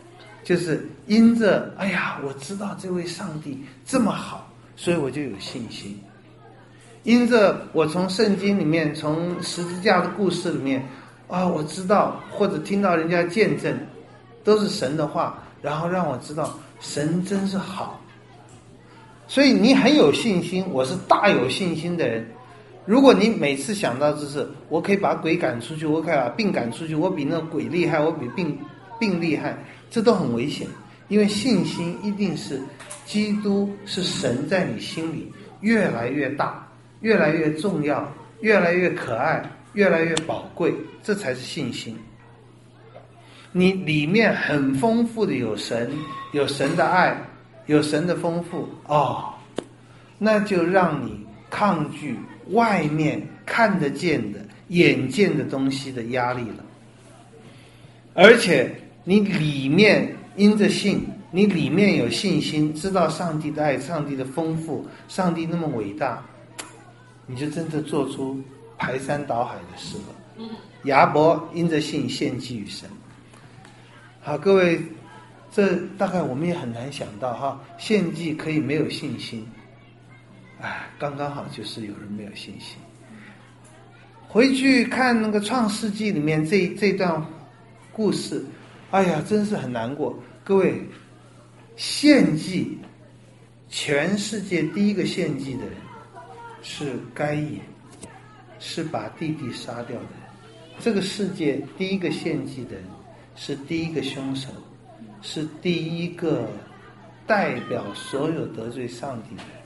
就是因着哎呀，我知道这位上帝这么好，所以我就有信心。因着我从圣经里面，从十字架的故事里面啊，我知道或者听到人家见证，都是神的话，然后让我知道神真是好。所以你很有信心，我是大有信心的人。如果你每次想到就是我可以把鬼赶出去，我可以把病赶出去，我比那鬼厉害，我比病病厉害，这都很危险。因为信心一定是基督是神在你心里越来越大，越来越重要，越来越可爱，越来越宝贵，这才是信心。你里面很丰富的有神，有神的爱，有神的丰富哦，那就让你抗拒外面看得见的眼见的东西的压力了。而且你里面因着信，你里面有信心，知道上帝的爱，上帝的丰富，上帝那么伟大，你就真的做出排山倒海的事了。亚伯因着信献祭于神。好，各位，这大概我们也很难想到哈，献祭可以没有信心。哎，刚刚好就是有人没有信心。回去看那个创世纪里面这这段故事，哎呀，真是很难过。各位，献祭，全世界第一个献祭的人是该隐，是把弟弟杀掉的人。这个世界第一个献祭的人是第一个凶手，是第一个代表所有得罪上帝的人。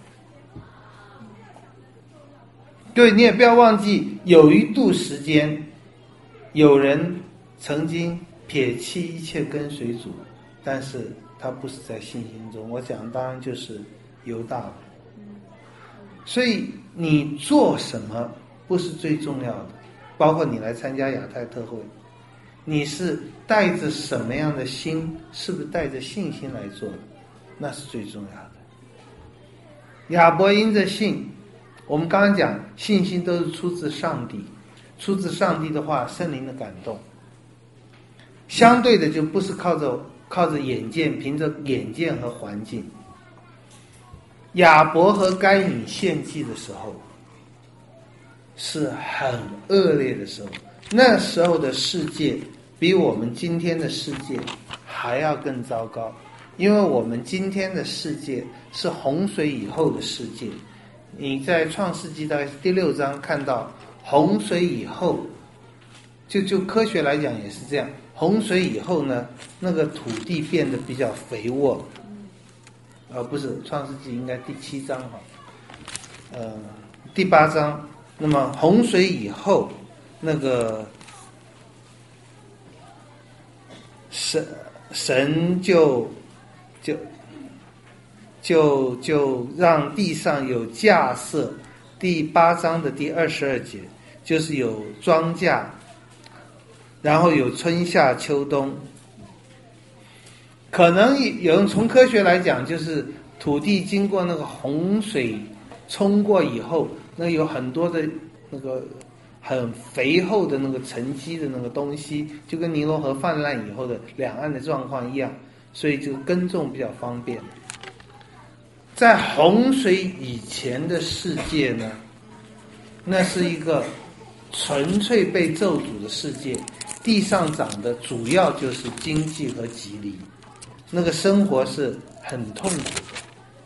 各位，你也不要忘记，有一度时间，有人曾经撇弃一切跟随主，但是他不是在信心中。我讲当然就是犹大了。所以你做什么不是最重要的，包括你来参加亚太特会，你是带着什么样的心，是不是带着信心来做的，那是最重要的。亚伯因着信，我们刚刚讲信心都是出自上帝，出自上帝的话，圣灵的感动。相对的就不是靠着靠着眼见，凭着眼见和环境。亚伯和该隐献祭的时候是很恶劣的时候，那时候的世界比我们今天的世界还要更糟糕，因为我们今天的世界是洪水以后的世界。你在创世纪大概是第六章看到洪水以后，就就科学来讲也是这样，洪水以后呢，那个土地变得比较肥沃，呃，不是创世纪应该第七章哈，呃，第八章。那么洪水以后，那个神神就就。就就让地上有稼穑，第八章的第二十二节，就是有庄稼，然后有春夏秋冬。可能有人从科学来讲，就是土地经过那个洪水冲过以后，那有很多的那个很肥厚的那个沉积的那个东西，就跟尼罗河泛滥以后的两岸的状况一样，所以就耕种比较方便。在洪水以前的世界呢，那是一个纯粹被咒诅的世界，地上长的主要就是经济和吉利，那个生活是很痛苦的。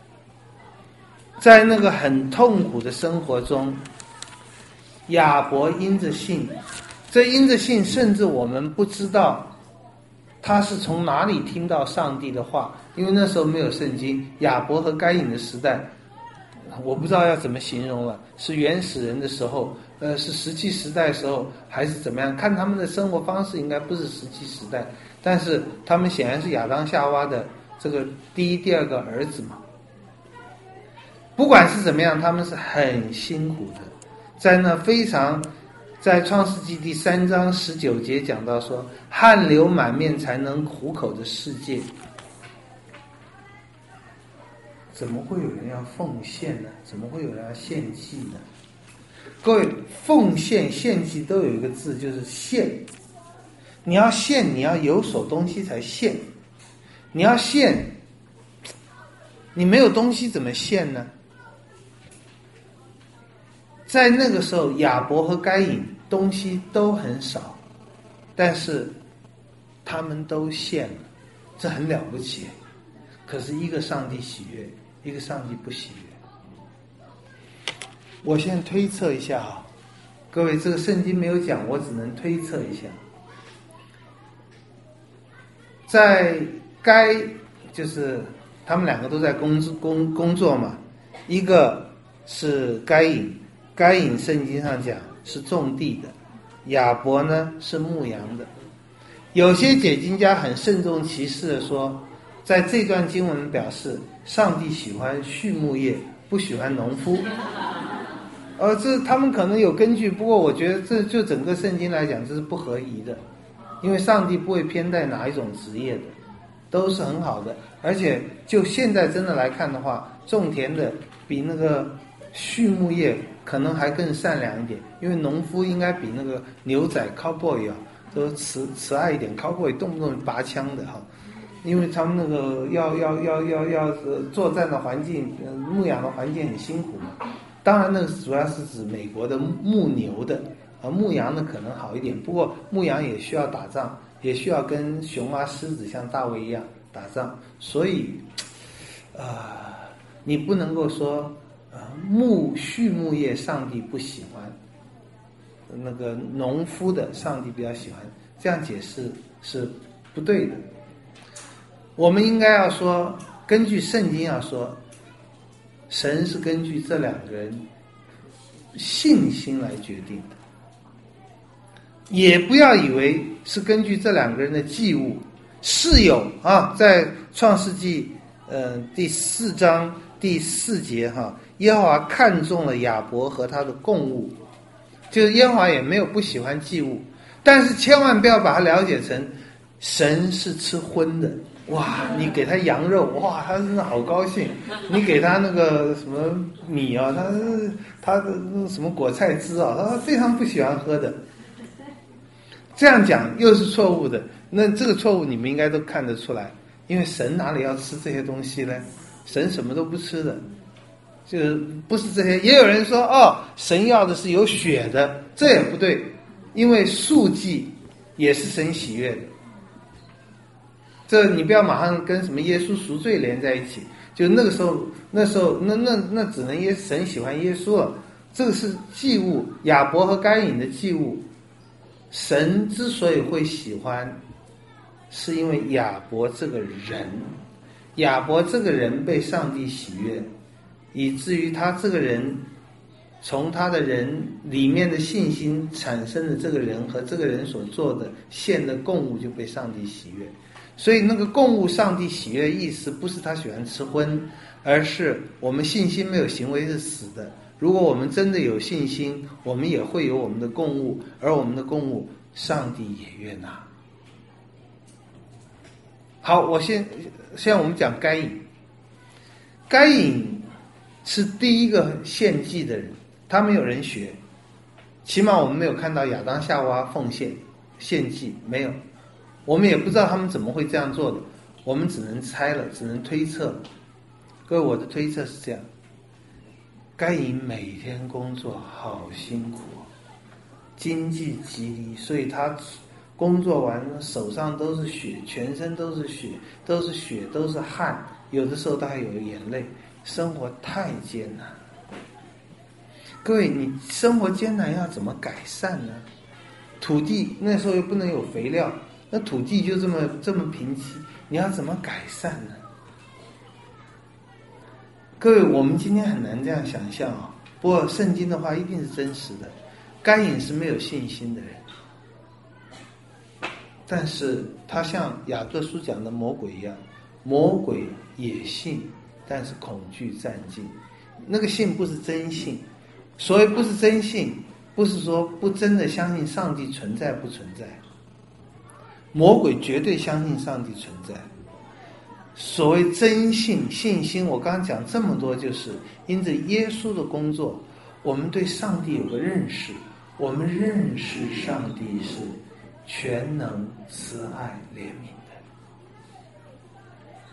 在那个很痛苦的生活中，亚伯因着信，这因着信甚至我们不知道他是从哪里听到上帝的话，因为那时候没有圣经。亚伯和该隐的时代，我不知道要怎么形容了，是原始人的时候，呃，是石器时代的时候，还是怎么样？看他们的生活方式，应该不是石器时代，但是他们显然是亚当夏娃的这个第一、第二个儿子嘛。不管是怎么样，他们是很辛苦的，在那非常。在创世纪第三章十九节讲到说，汗流满面才能糊口的世界，怎么会有人要奉献呢？怎么会有人要献祭呢？各位，奉献献祭都有一个字，就是献。你要献，你要有所东西才献。 你要献，你没有东西怎么献呢？在那个时候，亚伯和该隐东西都很少，但是他们都献了，这很了不起。可是一个上帝喜悦，一个上帝不喜悦。我先推测一下啊，各位，这个圣经没有讲，我只能推测一下。在该就是他们两个都在工工工作嘛，一个是该隐，该隐圣经上讲是种地的，亚伯呢是牧羊的。有些解经家很慎重其事的说，在这段经文表示上帝喜欢畜牧业，不喜欢农夫。呃，这他们可能有根据，不过我觉得这就整个圣经来讲，这是不合宜的，因为上帝不会偏待哪一种职业的，都是很好的。而且就现在真的来看的话，种田的比那个畜牧业可能还更善良一点，因为农夫应该比那个牛仔 cowboy 啊都慈慈爱一点 ，cowboy 动不动拔枪的哈，因为他们那个要要要要要作战的环境，牧养的环境很辛苦嘛。当然，那个主要是指美国的牧牛的，啊，牧羊的可能好一点。不过牧羊也需要打仗，也需要跟熊啊、狮子像大卫一样打仗。所以，啊、呃，你不能够说，啊、呃，牧畜牧业上帝不喜欢，那个农夫的上帝比较喜欢，这样解释是不对的。我们应该要说，根据圣经要说。神是根据这两个人信心来决定的，也不要以为是根据这两个人的祭物。是有啊，在创世纪呃第四章第四节哈，耶和华看中了亚伯和他的供物，就是耶和华也没有不喜欢祭物，但是千万不要把它了解成神是吃荤的。哇，你给他羊肉，哇，他真的好高兴。你给他那个什么米啊，他他的什么果菜汁啊，他非常不喜欢喝的。这样讲又是错误的。那这个错误你们应该都看得出来，因为神哪里要吃这些东西呢？神什么都不吃的，就是不是这些。也有人说，哦，神要的是有血的，这也不对，因为素祭也是神喜悦的。这你不要马上跟什么耶稣赎罪连在一起，就那个时候，那时候那那那只能耶神喜欢耶稣了。这个是祭物，亚伯和该隐的祭物，神之所以会喜欢，是因为亚伯这个人，亚伯这个人被上帝喜悦，以至于他这个人从他的人里面的信心产生的这个人和这个人所做的献的供物就被上帝喜悦。所以那个供物上帝喜悦的意思不是他喜欢吃荤，而是我们信心没有行为是死的。如果我们真的有信心，我们也会有我们的供物，而我们的供物上帝也悦纳。好，我先现在我们讲该隐。该隐是第一个献祭的人，他没有人学，起码我们没有看到亚当夏娃奉献献祭，没有。我们也不知道他们怎么会这样做的，我们只能猜了，只能推测。各位，我的推测是这样：该隐每天工作好辛苦，经济拮据，所以他工作完手上都是血，全身都是血，都是血，都是汗，有的时候他还有眼泪，生活太艰难。各位，你生活艰难要怎么改善呢？土地那时候又不能有肥料。那土地就这么这么贫瘠，你要怎么改善呢？各位，我们今天很难这样想象啊。不过圣经的话一定是真实的。该隐是没有信心的人，但是他像雅各书讲的魔鬼一样，魔鬼也信，但是恐惧占尽。那个信不是真信，所谓不是真信，不是说不真的相信上帝存在不存在。魔鬼绝对相信上帝存在。所谓真信信心，我刚刚讲这么多，就是因着耶稣的工作，我们对上帝有个认识，我们认识上帝是全能、慈爱、怜悯的。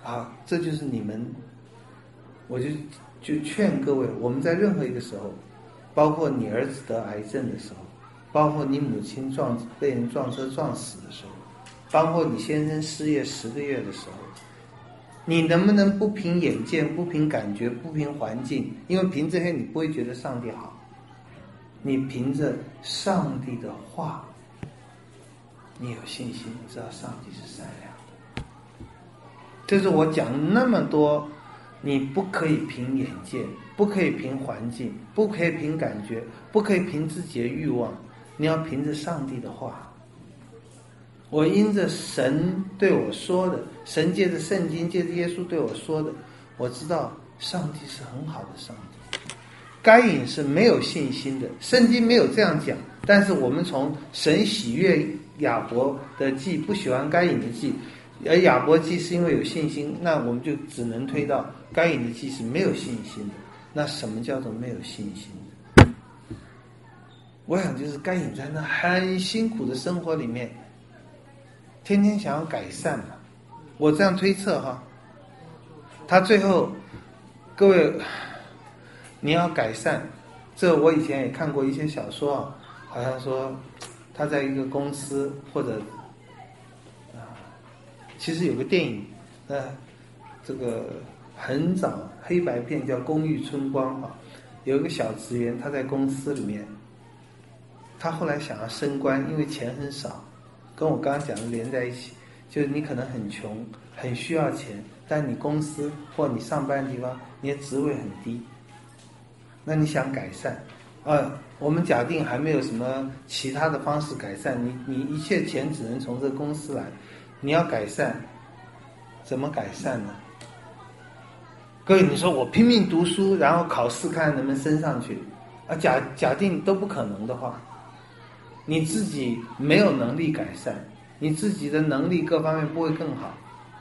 啊，这就是你们，我就就劝各位，我们在任何一个时候，包括你儿子得癌症的时候，包括你母亲撞被人撞车撞死的时候，包括你先生失业十个月的时候，你能不能不凭眼见，不凭感觉，不凭环境，因为凭这些你不会觉得上帝好，你凭着上帝的话，你有信心知道上帝是善良的。这是我讲那么多，你不可以凭眼见，不可以凭环境，不可以凭感觉，不可以凭自己的欲望，你要凭着上帝的话。我因着神对我说的，神借着圣经借着耶稣对我说的，我知道上帝是很好的上帝。该隐是没有信心的，圣经没有这样讲，但是我们从神喜悦亚伯的祭，不喜欢该隐的祭，而亚伯祭是因为有信心，那我们就只能推到该隐的祭是没有信心的。那什么叫做没有信心的？我想就是该隐在那很辛苦的生活里面，天天想要改善嘛，我这样推测哈，他最后，各位，你要改善，这我以前也看过一些小说啊，好像说他在一个公司或者啊，其实有个电影，呃，这个很早黑白片叫《公寓春光》啊，有一个小职员他在公司里面，他后来想要升官，因为钱很少。跟我刚刚讲的连在一起，就是你可能很穷，很需要钱，但你公司或你上班的地方，你的职位很低，那你想改善，呃，我们假定还没有什么其他的方式改善，你你一切钱只能从这个公司来，你要改善，怎么改善呢？各位，你说我拼命读书，然后考试看能不能升上去，啊，假假定都不可能的话，你自己没有能力改善，你自己的能力各方面不会更好。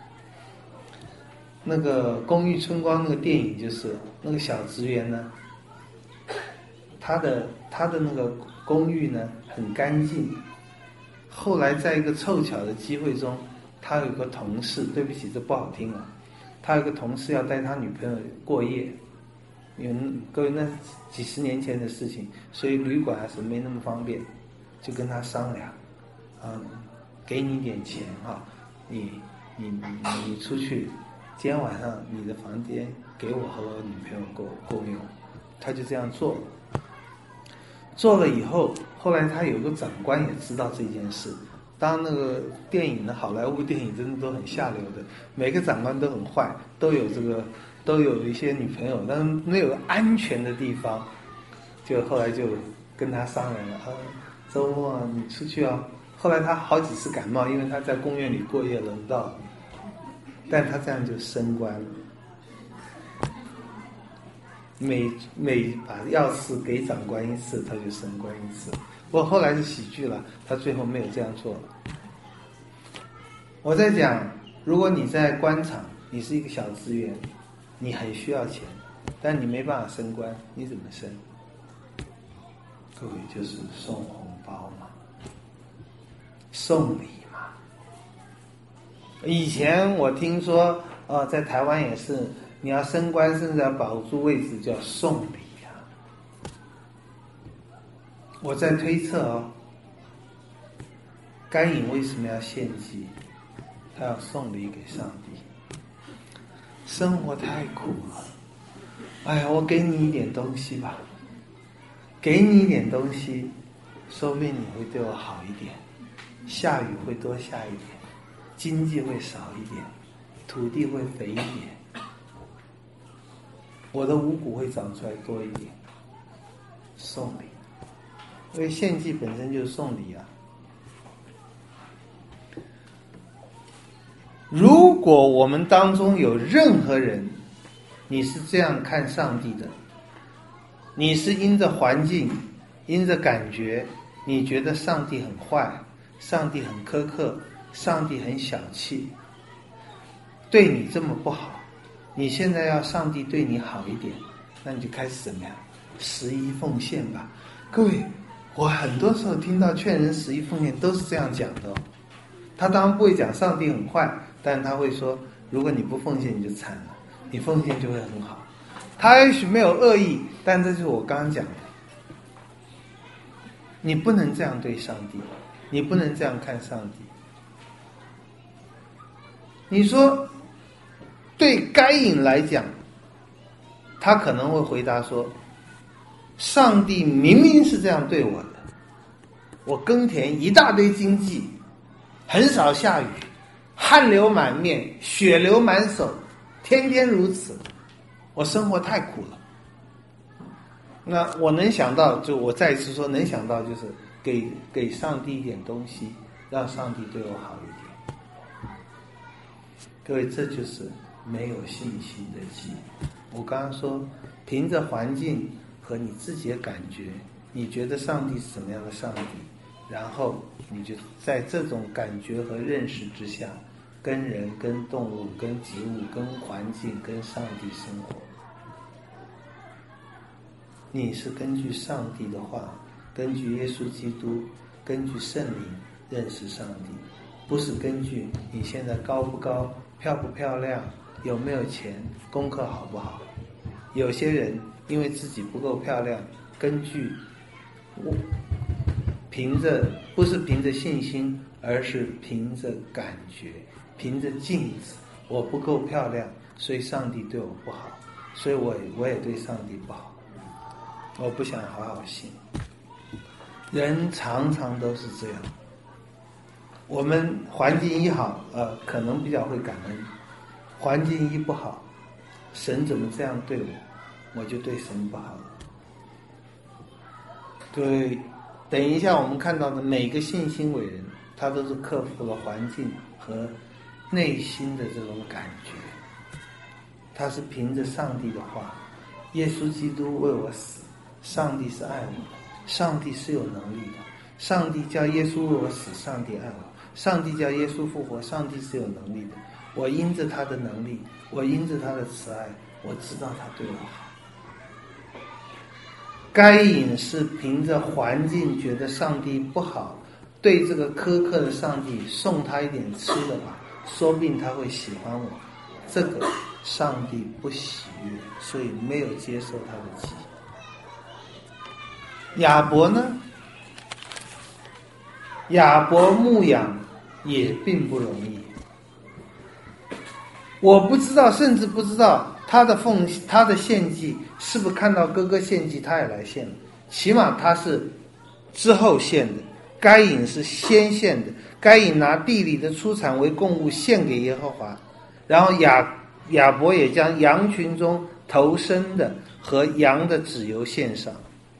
那个《公寓春光》那个电影就是那个小职员呢，他的他的那个公寓呢很干净。后来在一个凑巧的机会中，他有个同事，对不起，这不好听啊，他有个同事要带他女朋友过夜，因为各位那是几十年前的事情，所以旅馆还是没那么方便。就跟他商量，啊，给你点钱哈，你你你你出去，今天晚上你的房间给我和我女朋友共共用，他就这样做了。做了以后，后来他有个长官也知道这件事。当那个电影的好莱坞电影真的都很下流的，每个长官都很坏，都有这个都有一些女朋友，但是没有安全的地方，就后来就跟他商量了啊。周末你出去啊！后来他好几次感冒，因为他在公园里过夜冷到，但他这样就升官了。每每把钥匙给长官一次，他就升官一次。不过后来是喜剧了，他最后没有这样做了。我在讲，如果你在官场，你是一个小职员，你很需要钱，但你没办法升官，你怎么升？各位就是送红包嘛，送礼嘛。以前我听说，呃，在台湾也是，你要升官甚至要保住位置，叫送礼呀、啊。我在推测哦，该隐为什么要献祭？他要送礼给上帝。生活太苦了，哎呀，我给你一点东西吧。给你一点东西，说不定你会对我好一点，下雨会多下一点，经济会少一点，土地会肥一点，我的五谷会长出来多一点。送礼，因为献祭本身就是送礼啊。如果我们当中有任何人，你是这样看上帝的，你是因着环境，因着感觉，你觉得上帝很坏，上帝很苛刻，上帝很小气，对你这么不好，你现在要上帝对你好一点，那你就开始怎么样？十一奉献吧。各位，我很多时候听到劝人十一奉献都是这样讲的哦。他当然不会讲上帝很坏，但他会说如果你不奉献你就惨了，你奉献就会很好。他也许没有恶意，但这就是我刚刚讲的，你不能这样对上帝，你不能这样看上帝。你说对该隐来讲，他可能会回答说，上帝明明是这样对我的，我耕田一大堆经济，很少下雨，汗流满面，血流满手，天天如此，我生活太苦了。那我能想到，就我再一次说，能想到就是给给上帝一点东西，让上帝对我好一点。各位，这就是没有信心的记。我刚刚说，凭着环境和你自己的感觉，你觉得上帝是什么样的上帝，然后你就在这种感觉和认识之下，跟人、跟动物、跟植物、跟环境、跟上帝生活。你是根据上帝的话，根据耶稣基督，根据圣灵认识上帝，不是根据你现在高不高、漂不漂亮、有没有钱、功课好不好。有些人因为自己不够漂亮，根据我凭着不是凭着信心，而是凭着感觉，凭着镜子，我不够漂亮，所以上帝对我不好，所以我我也对上帝不好，我不想好好信。人常常都是这样，我们环境一好，呃，可能比较会感恩；环境一不好，神怎么这样对我，我就对神不好了。对，等一下我们看到的每个信心伟人，他都是克服了环境和内心的这种感觉，他是凭着上帝的话，耶稣基督为我死，上帝是爱我的，上帝是有能力的，上帝叫耶稣为我死，上帝爱我，上帝叫耶稣复活，上帝是有能力的。我因着他的能力，我因着他的慈爱，我知道他对我好。该隐是凭着环境觉得上帝不好，对这个苛刻的上帝送他一点吃的吧，说不定他会喜欢我。这个上帝不喜悦，所以没有接受他的祭。亚伯呢？亚伯牧养也并不容易。我不知道，甚至不知道他的奉他的献祭是不是看到哥哥献祭他也来献了，起码他是之后献的。该隐是先献的，该隐拿地里的出产为供物献给耶和华，然后亚亚伯也将羊群中头生的和羊的脂油献上。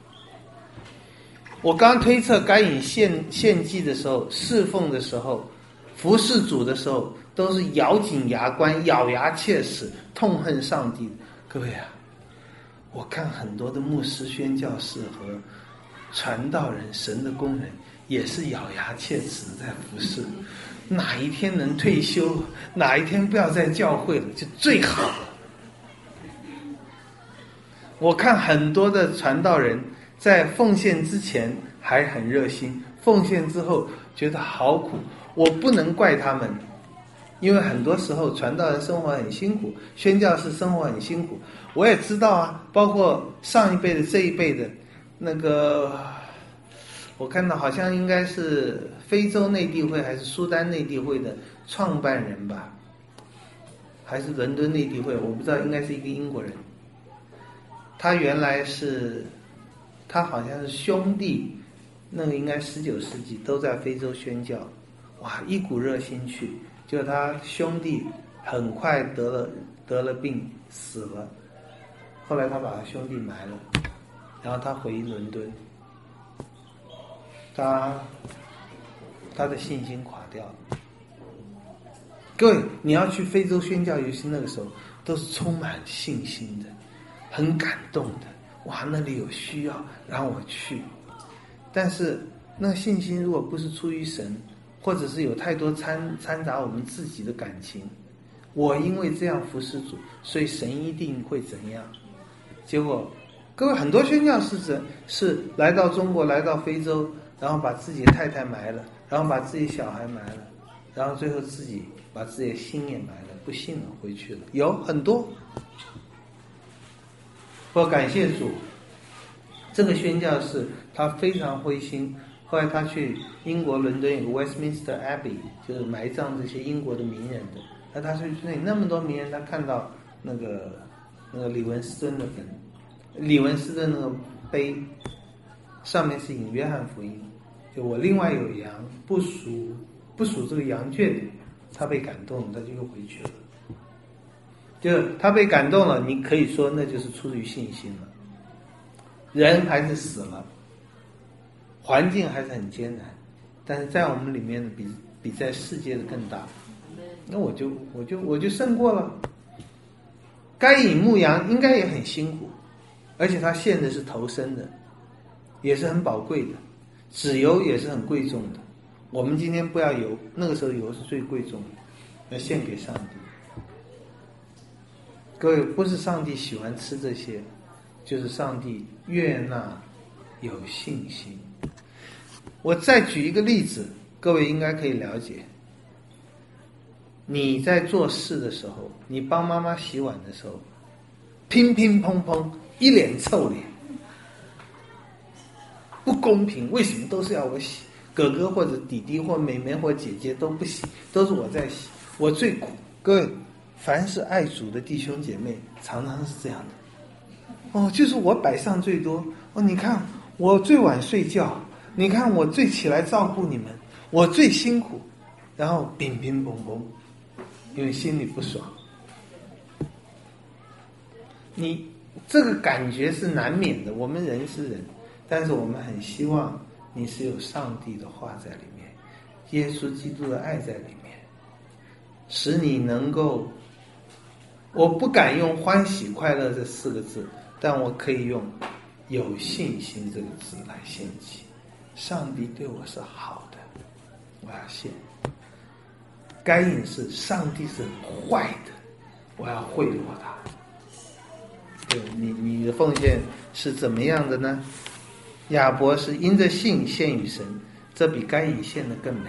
我刚推测该隐献献祭的时候，侍奉的时候，服侍主的时候，都是咬紧牙关，咬牙切齿，痛恨上帝。各位啊，我看很多的牧师、宣教士和传道人、神的工人，也是咬牙切齿在服侍。哪一天能退休，哪一天不要再教会了，就最好了。我看很多的传道人在奉献之前还很热心，奉献之后觉得好苦。我不能怪他们，因为很多时候传道人生活很辛苦，宣教士生活很辛苦。我也知道啊，包括上一辈的这一辈的那个，我看到好像应该是非洲内地会还是苏丹内地会的创办人吧，还是伦敦内地会，我不知道，应该是一个英国人。他原来是他好像是兄弟，那个应该十九世纪都在非洲宣教，哇，一股热心去，就他兄弟很快得了得了病死了，后来他把他兄弟埋了，然后他回伦敦，他他的信心垮掉了。各位，你要去非洲宣教，尤其那个时候都是充满信心的，很感动的，哇，那里有需要，让我去。但是那个信心如果不是出于神，或者是有太多掺掺杂我们自己的感情，我因为这样服侍主，所以神一定会怎样。结果各位，很多宣教士是是来到中国，来到非洲，然后把自己的太太埋了，然后把自己小孩埋了，然后最后自己把自己的心也埋了， 不信了，回去了，有很多。不过感谢主，这个宣教士他非常灰心。后来他去英国伦敦有个 Westminster Abbey， 就是埋葬这些英国的名人的。那他去那里那么多名人，他看到那个那个李文斯顿的坟，李文斯顿那个碑上面是引约翰福音，就我另外有羊不属不属这个羊圈，他被感动，他就又回去了。就他被感动了，你可以说那就是出于信心了。人还是死了，环境还是很艰难，但是在我们里面比比在世界的更大。那我就我就我就胜过了。该隐牧羊应该也很辛苦，而且他献的是头生的，也是很宝贵的，脂油也是很贵重的。我们今天不要油，那个时候油是最贵重的，要献给上帝。各位，不是上帝喜欢吃这些，就是上帝悦纳有信心。我再举一个例子，各位应该可以了解。你在做事的时候，你帮妈妈洗碗的时候，乒乒乓乓，一脸臭脸，不公平，为什么都是要我洗？哥哥或者弟弟或妹妹或姐姐都不洗，都是我在洗，我最苦。各位，凡是爱主的弟兄姐妹，常常是这样的。哦，就是我摆上最多。哦，你看我最晚睡觉，你看我最起来照顾你们，我最辛苦，然后乒乒乓乓，因为心里不爽。你这个感觉是难免的，我们人是人，但是我们很希望你是有上帝的话在里面，耶稣基督的爱在里面，使你能够，我不敢用欢喜快乐这四个字，但我可以用有信心这个字来献祭。上帝对我是好的，我要献。该隐是上帝是很坏的，我要贿赂他。对，你你的奉献是怎么样的呢？亚伯是因着信献与神，这比该隐献的更美，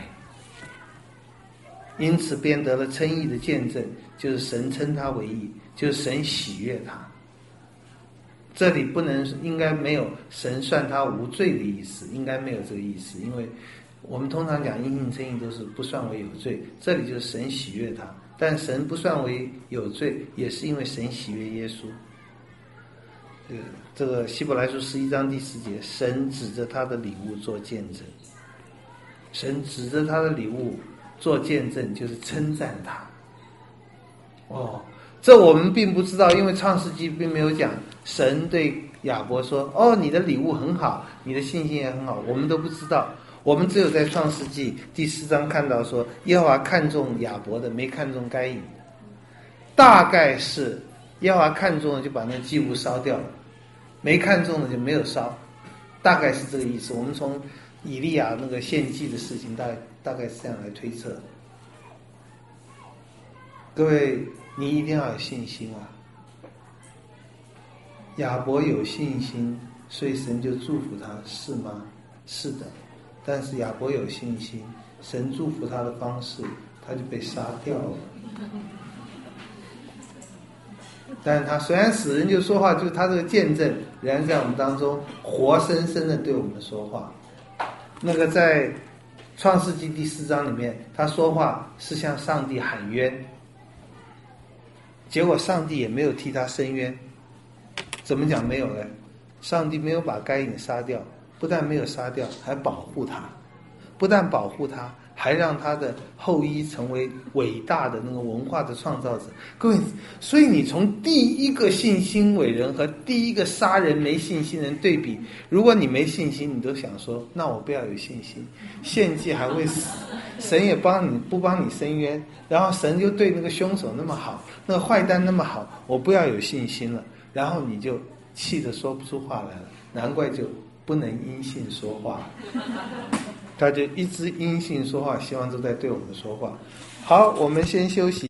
因此便得了称义的见证，就是神称他为义，就是神喜悦他。这里不能应该没有神算他无罪的意思，应该没有这个意思，因为我们通常讲因信称义都是不算为有罪，这里就是神喜悦他，但神不算为有罪，也是因为神喜悦耶稣。这个这个希伯来书十一章第四节，神指着他的礼物做见证，神指着他的礼物做见证，就是称赞他。哦，这我们并不知道，因为创世纪并没有讲神对亚伯说，哦，你的礼物很好，你的信心也很好，我们都不知道。我们只有在创世纪第四章看到说，耶和华看中亚伯的，没看中该隐的。大概是耶和华看中了就把那祭物烧掉了，没看中的就没有烧，大概是这个意思。我们从以利亚那个献祭的事情大概大概是这样来推测。各位，你一定要有信心啊！亚伯有信心，所以神就祝福他，是吗？是的。但是亚伯有信心，神祝福他的方式，他就被杀掉了。但是他虽然死人就说话，就是他这个见证仍然在我们当中活生生的对我们说话。那个在创世纪第四章里面，他说话是向上帝喊冤，结果上帝也没有替他伸冤。怎么讲没有呢？上帝没有把该隐杀掉，不但没有杀掉，还保护他，不但保护他，还让他的后裔成为伟大的那个文化的创造者。各位，所以你从第一个信心伟人和第一个杀人没信心人对比，如果你没信心，你都想说，那我不要有信心，献祭还会死，神也帮你不帮你伸冤，然后神就对那个凶手那么好，那个坏蛋那么好，我不要有信心了，然后你就气得说不出话来了，难怪就不能因信说话。他就一直因信说话，希望都在对我们说话。好，我们先休息。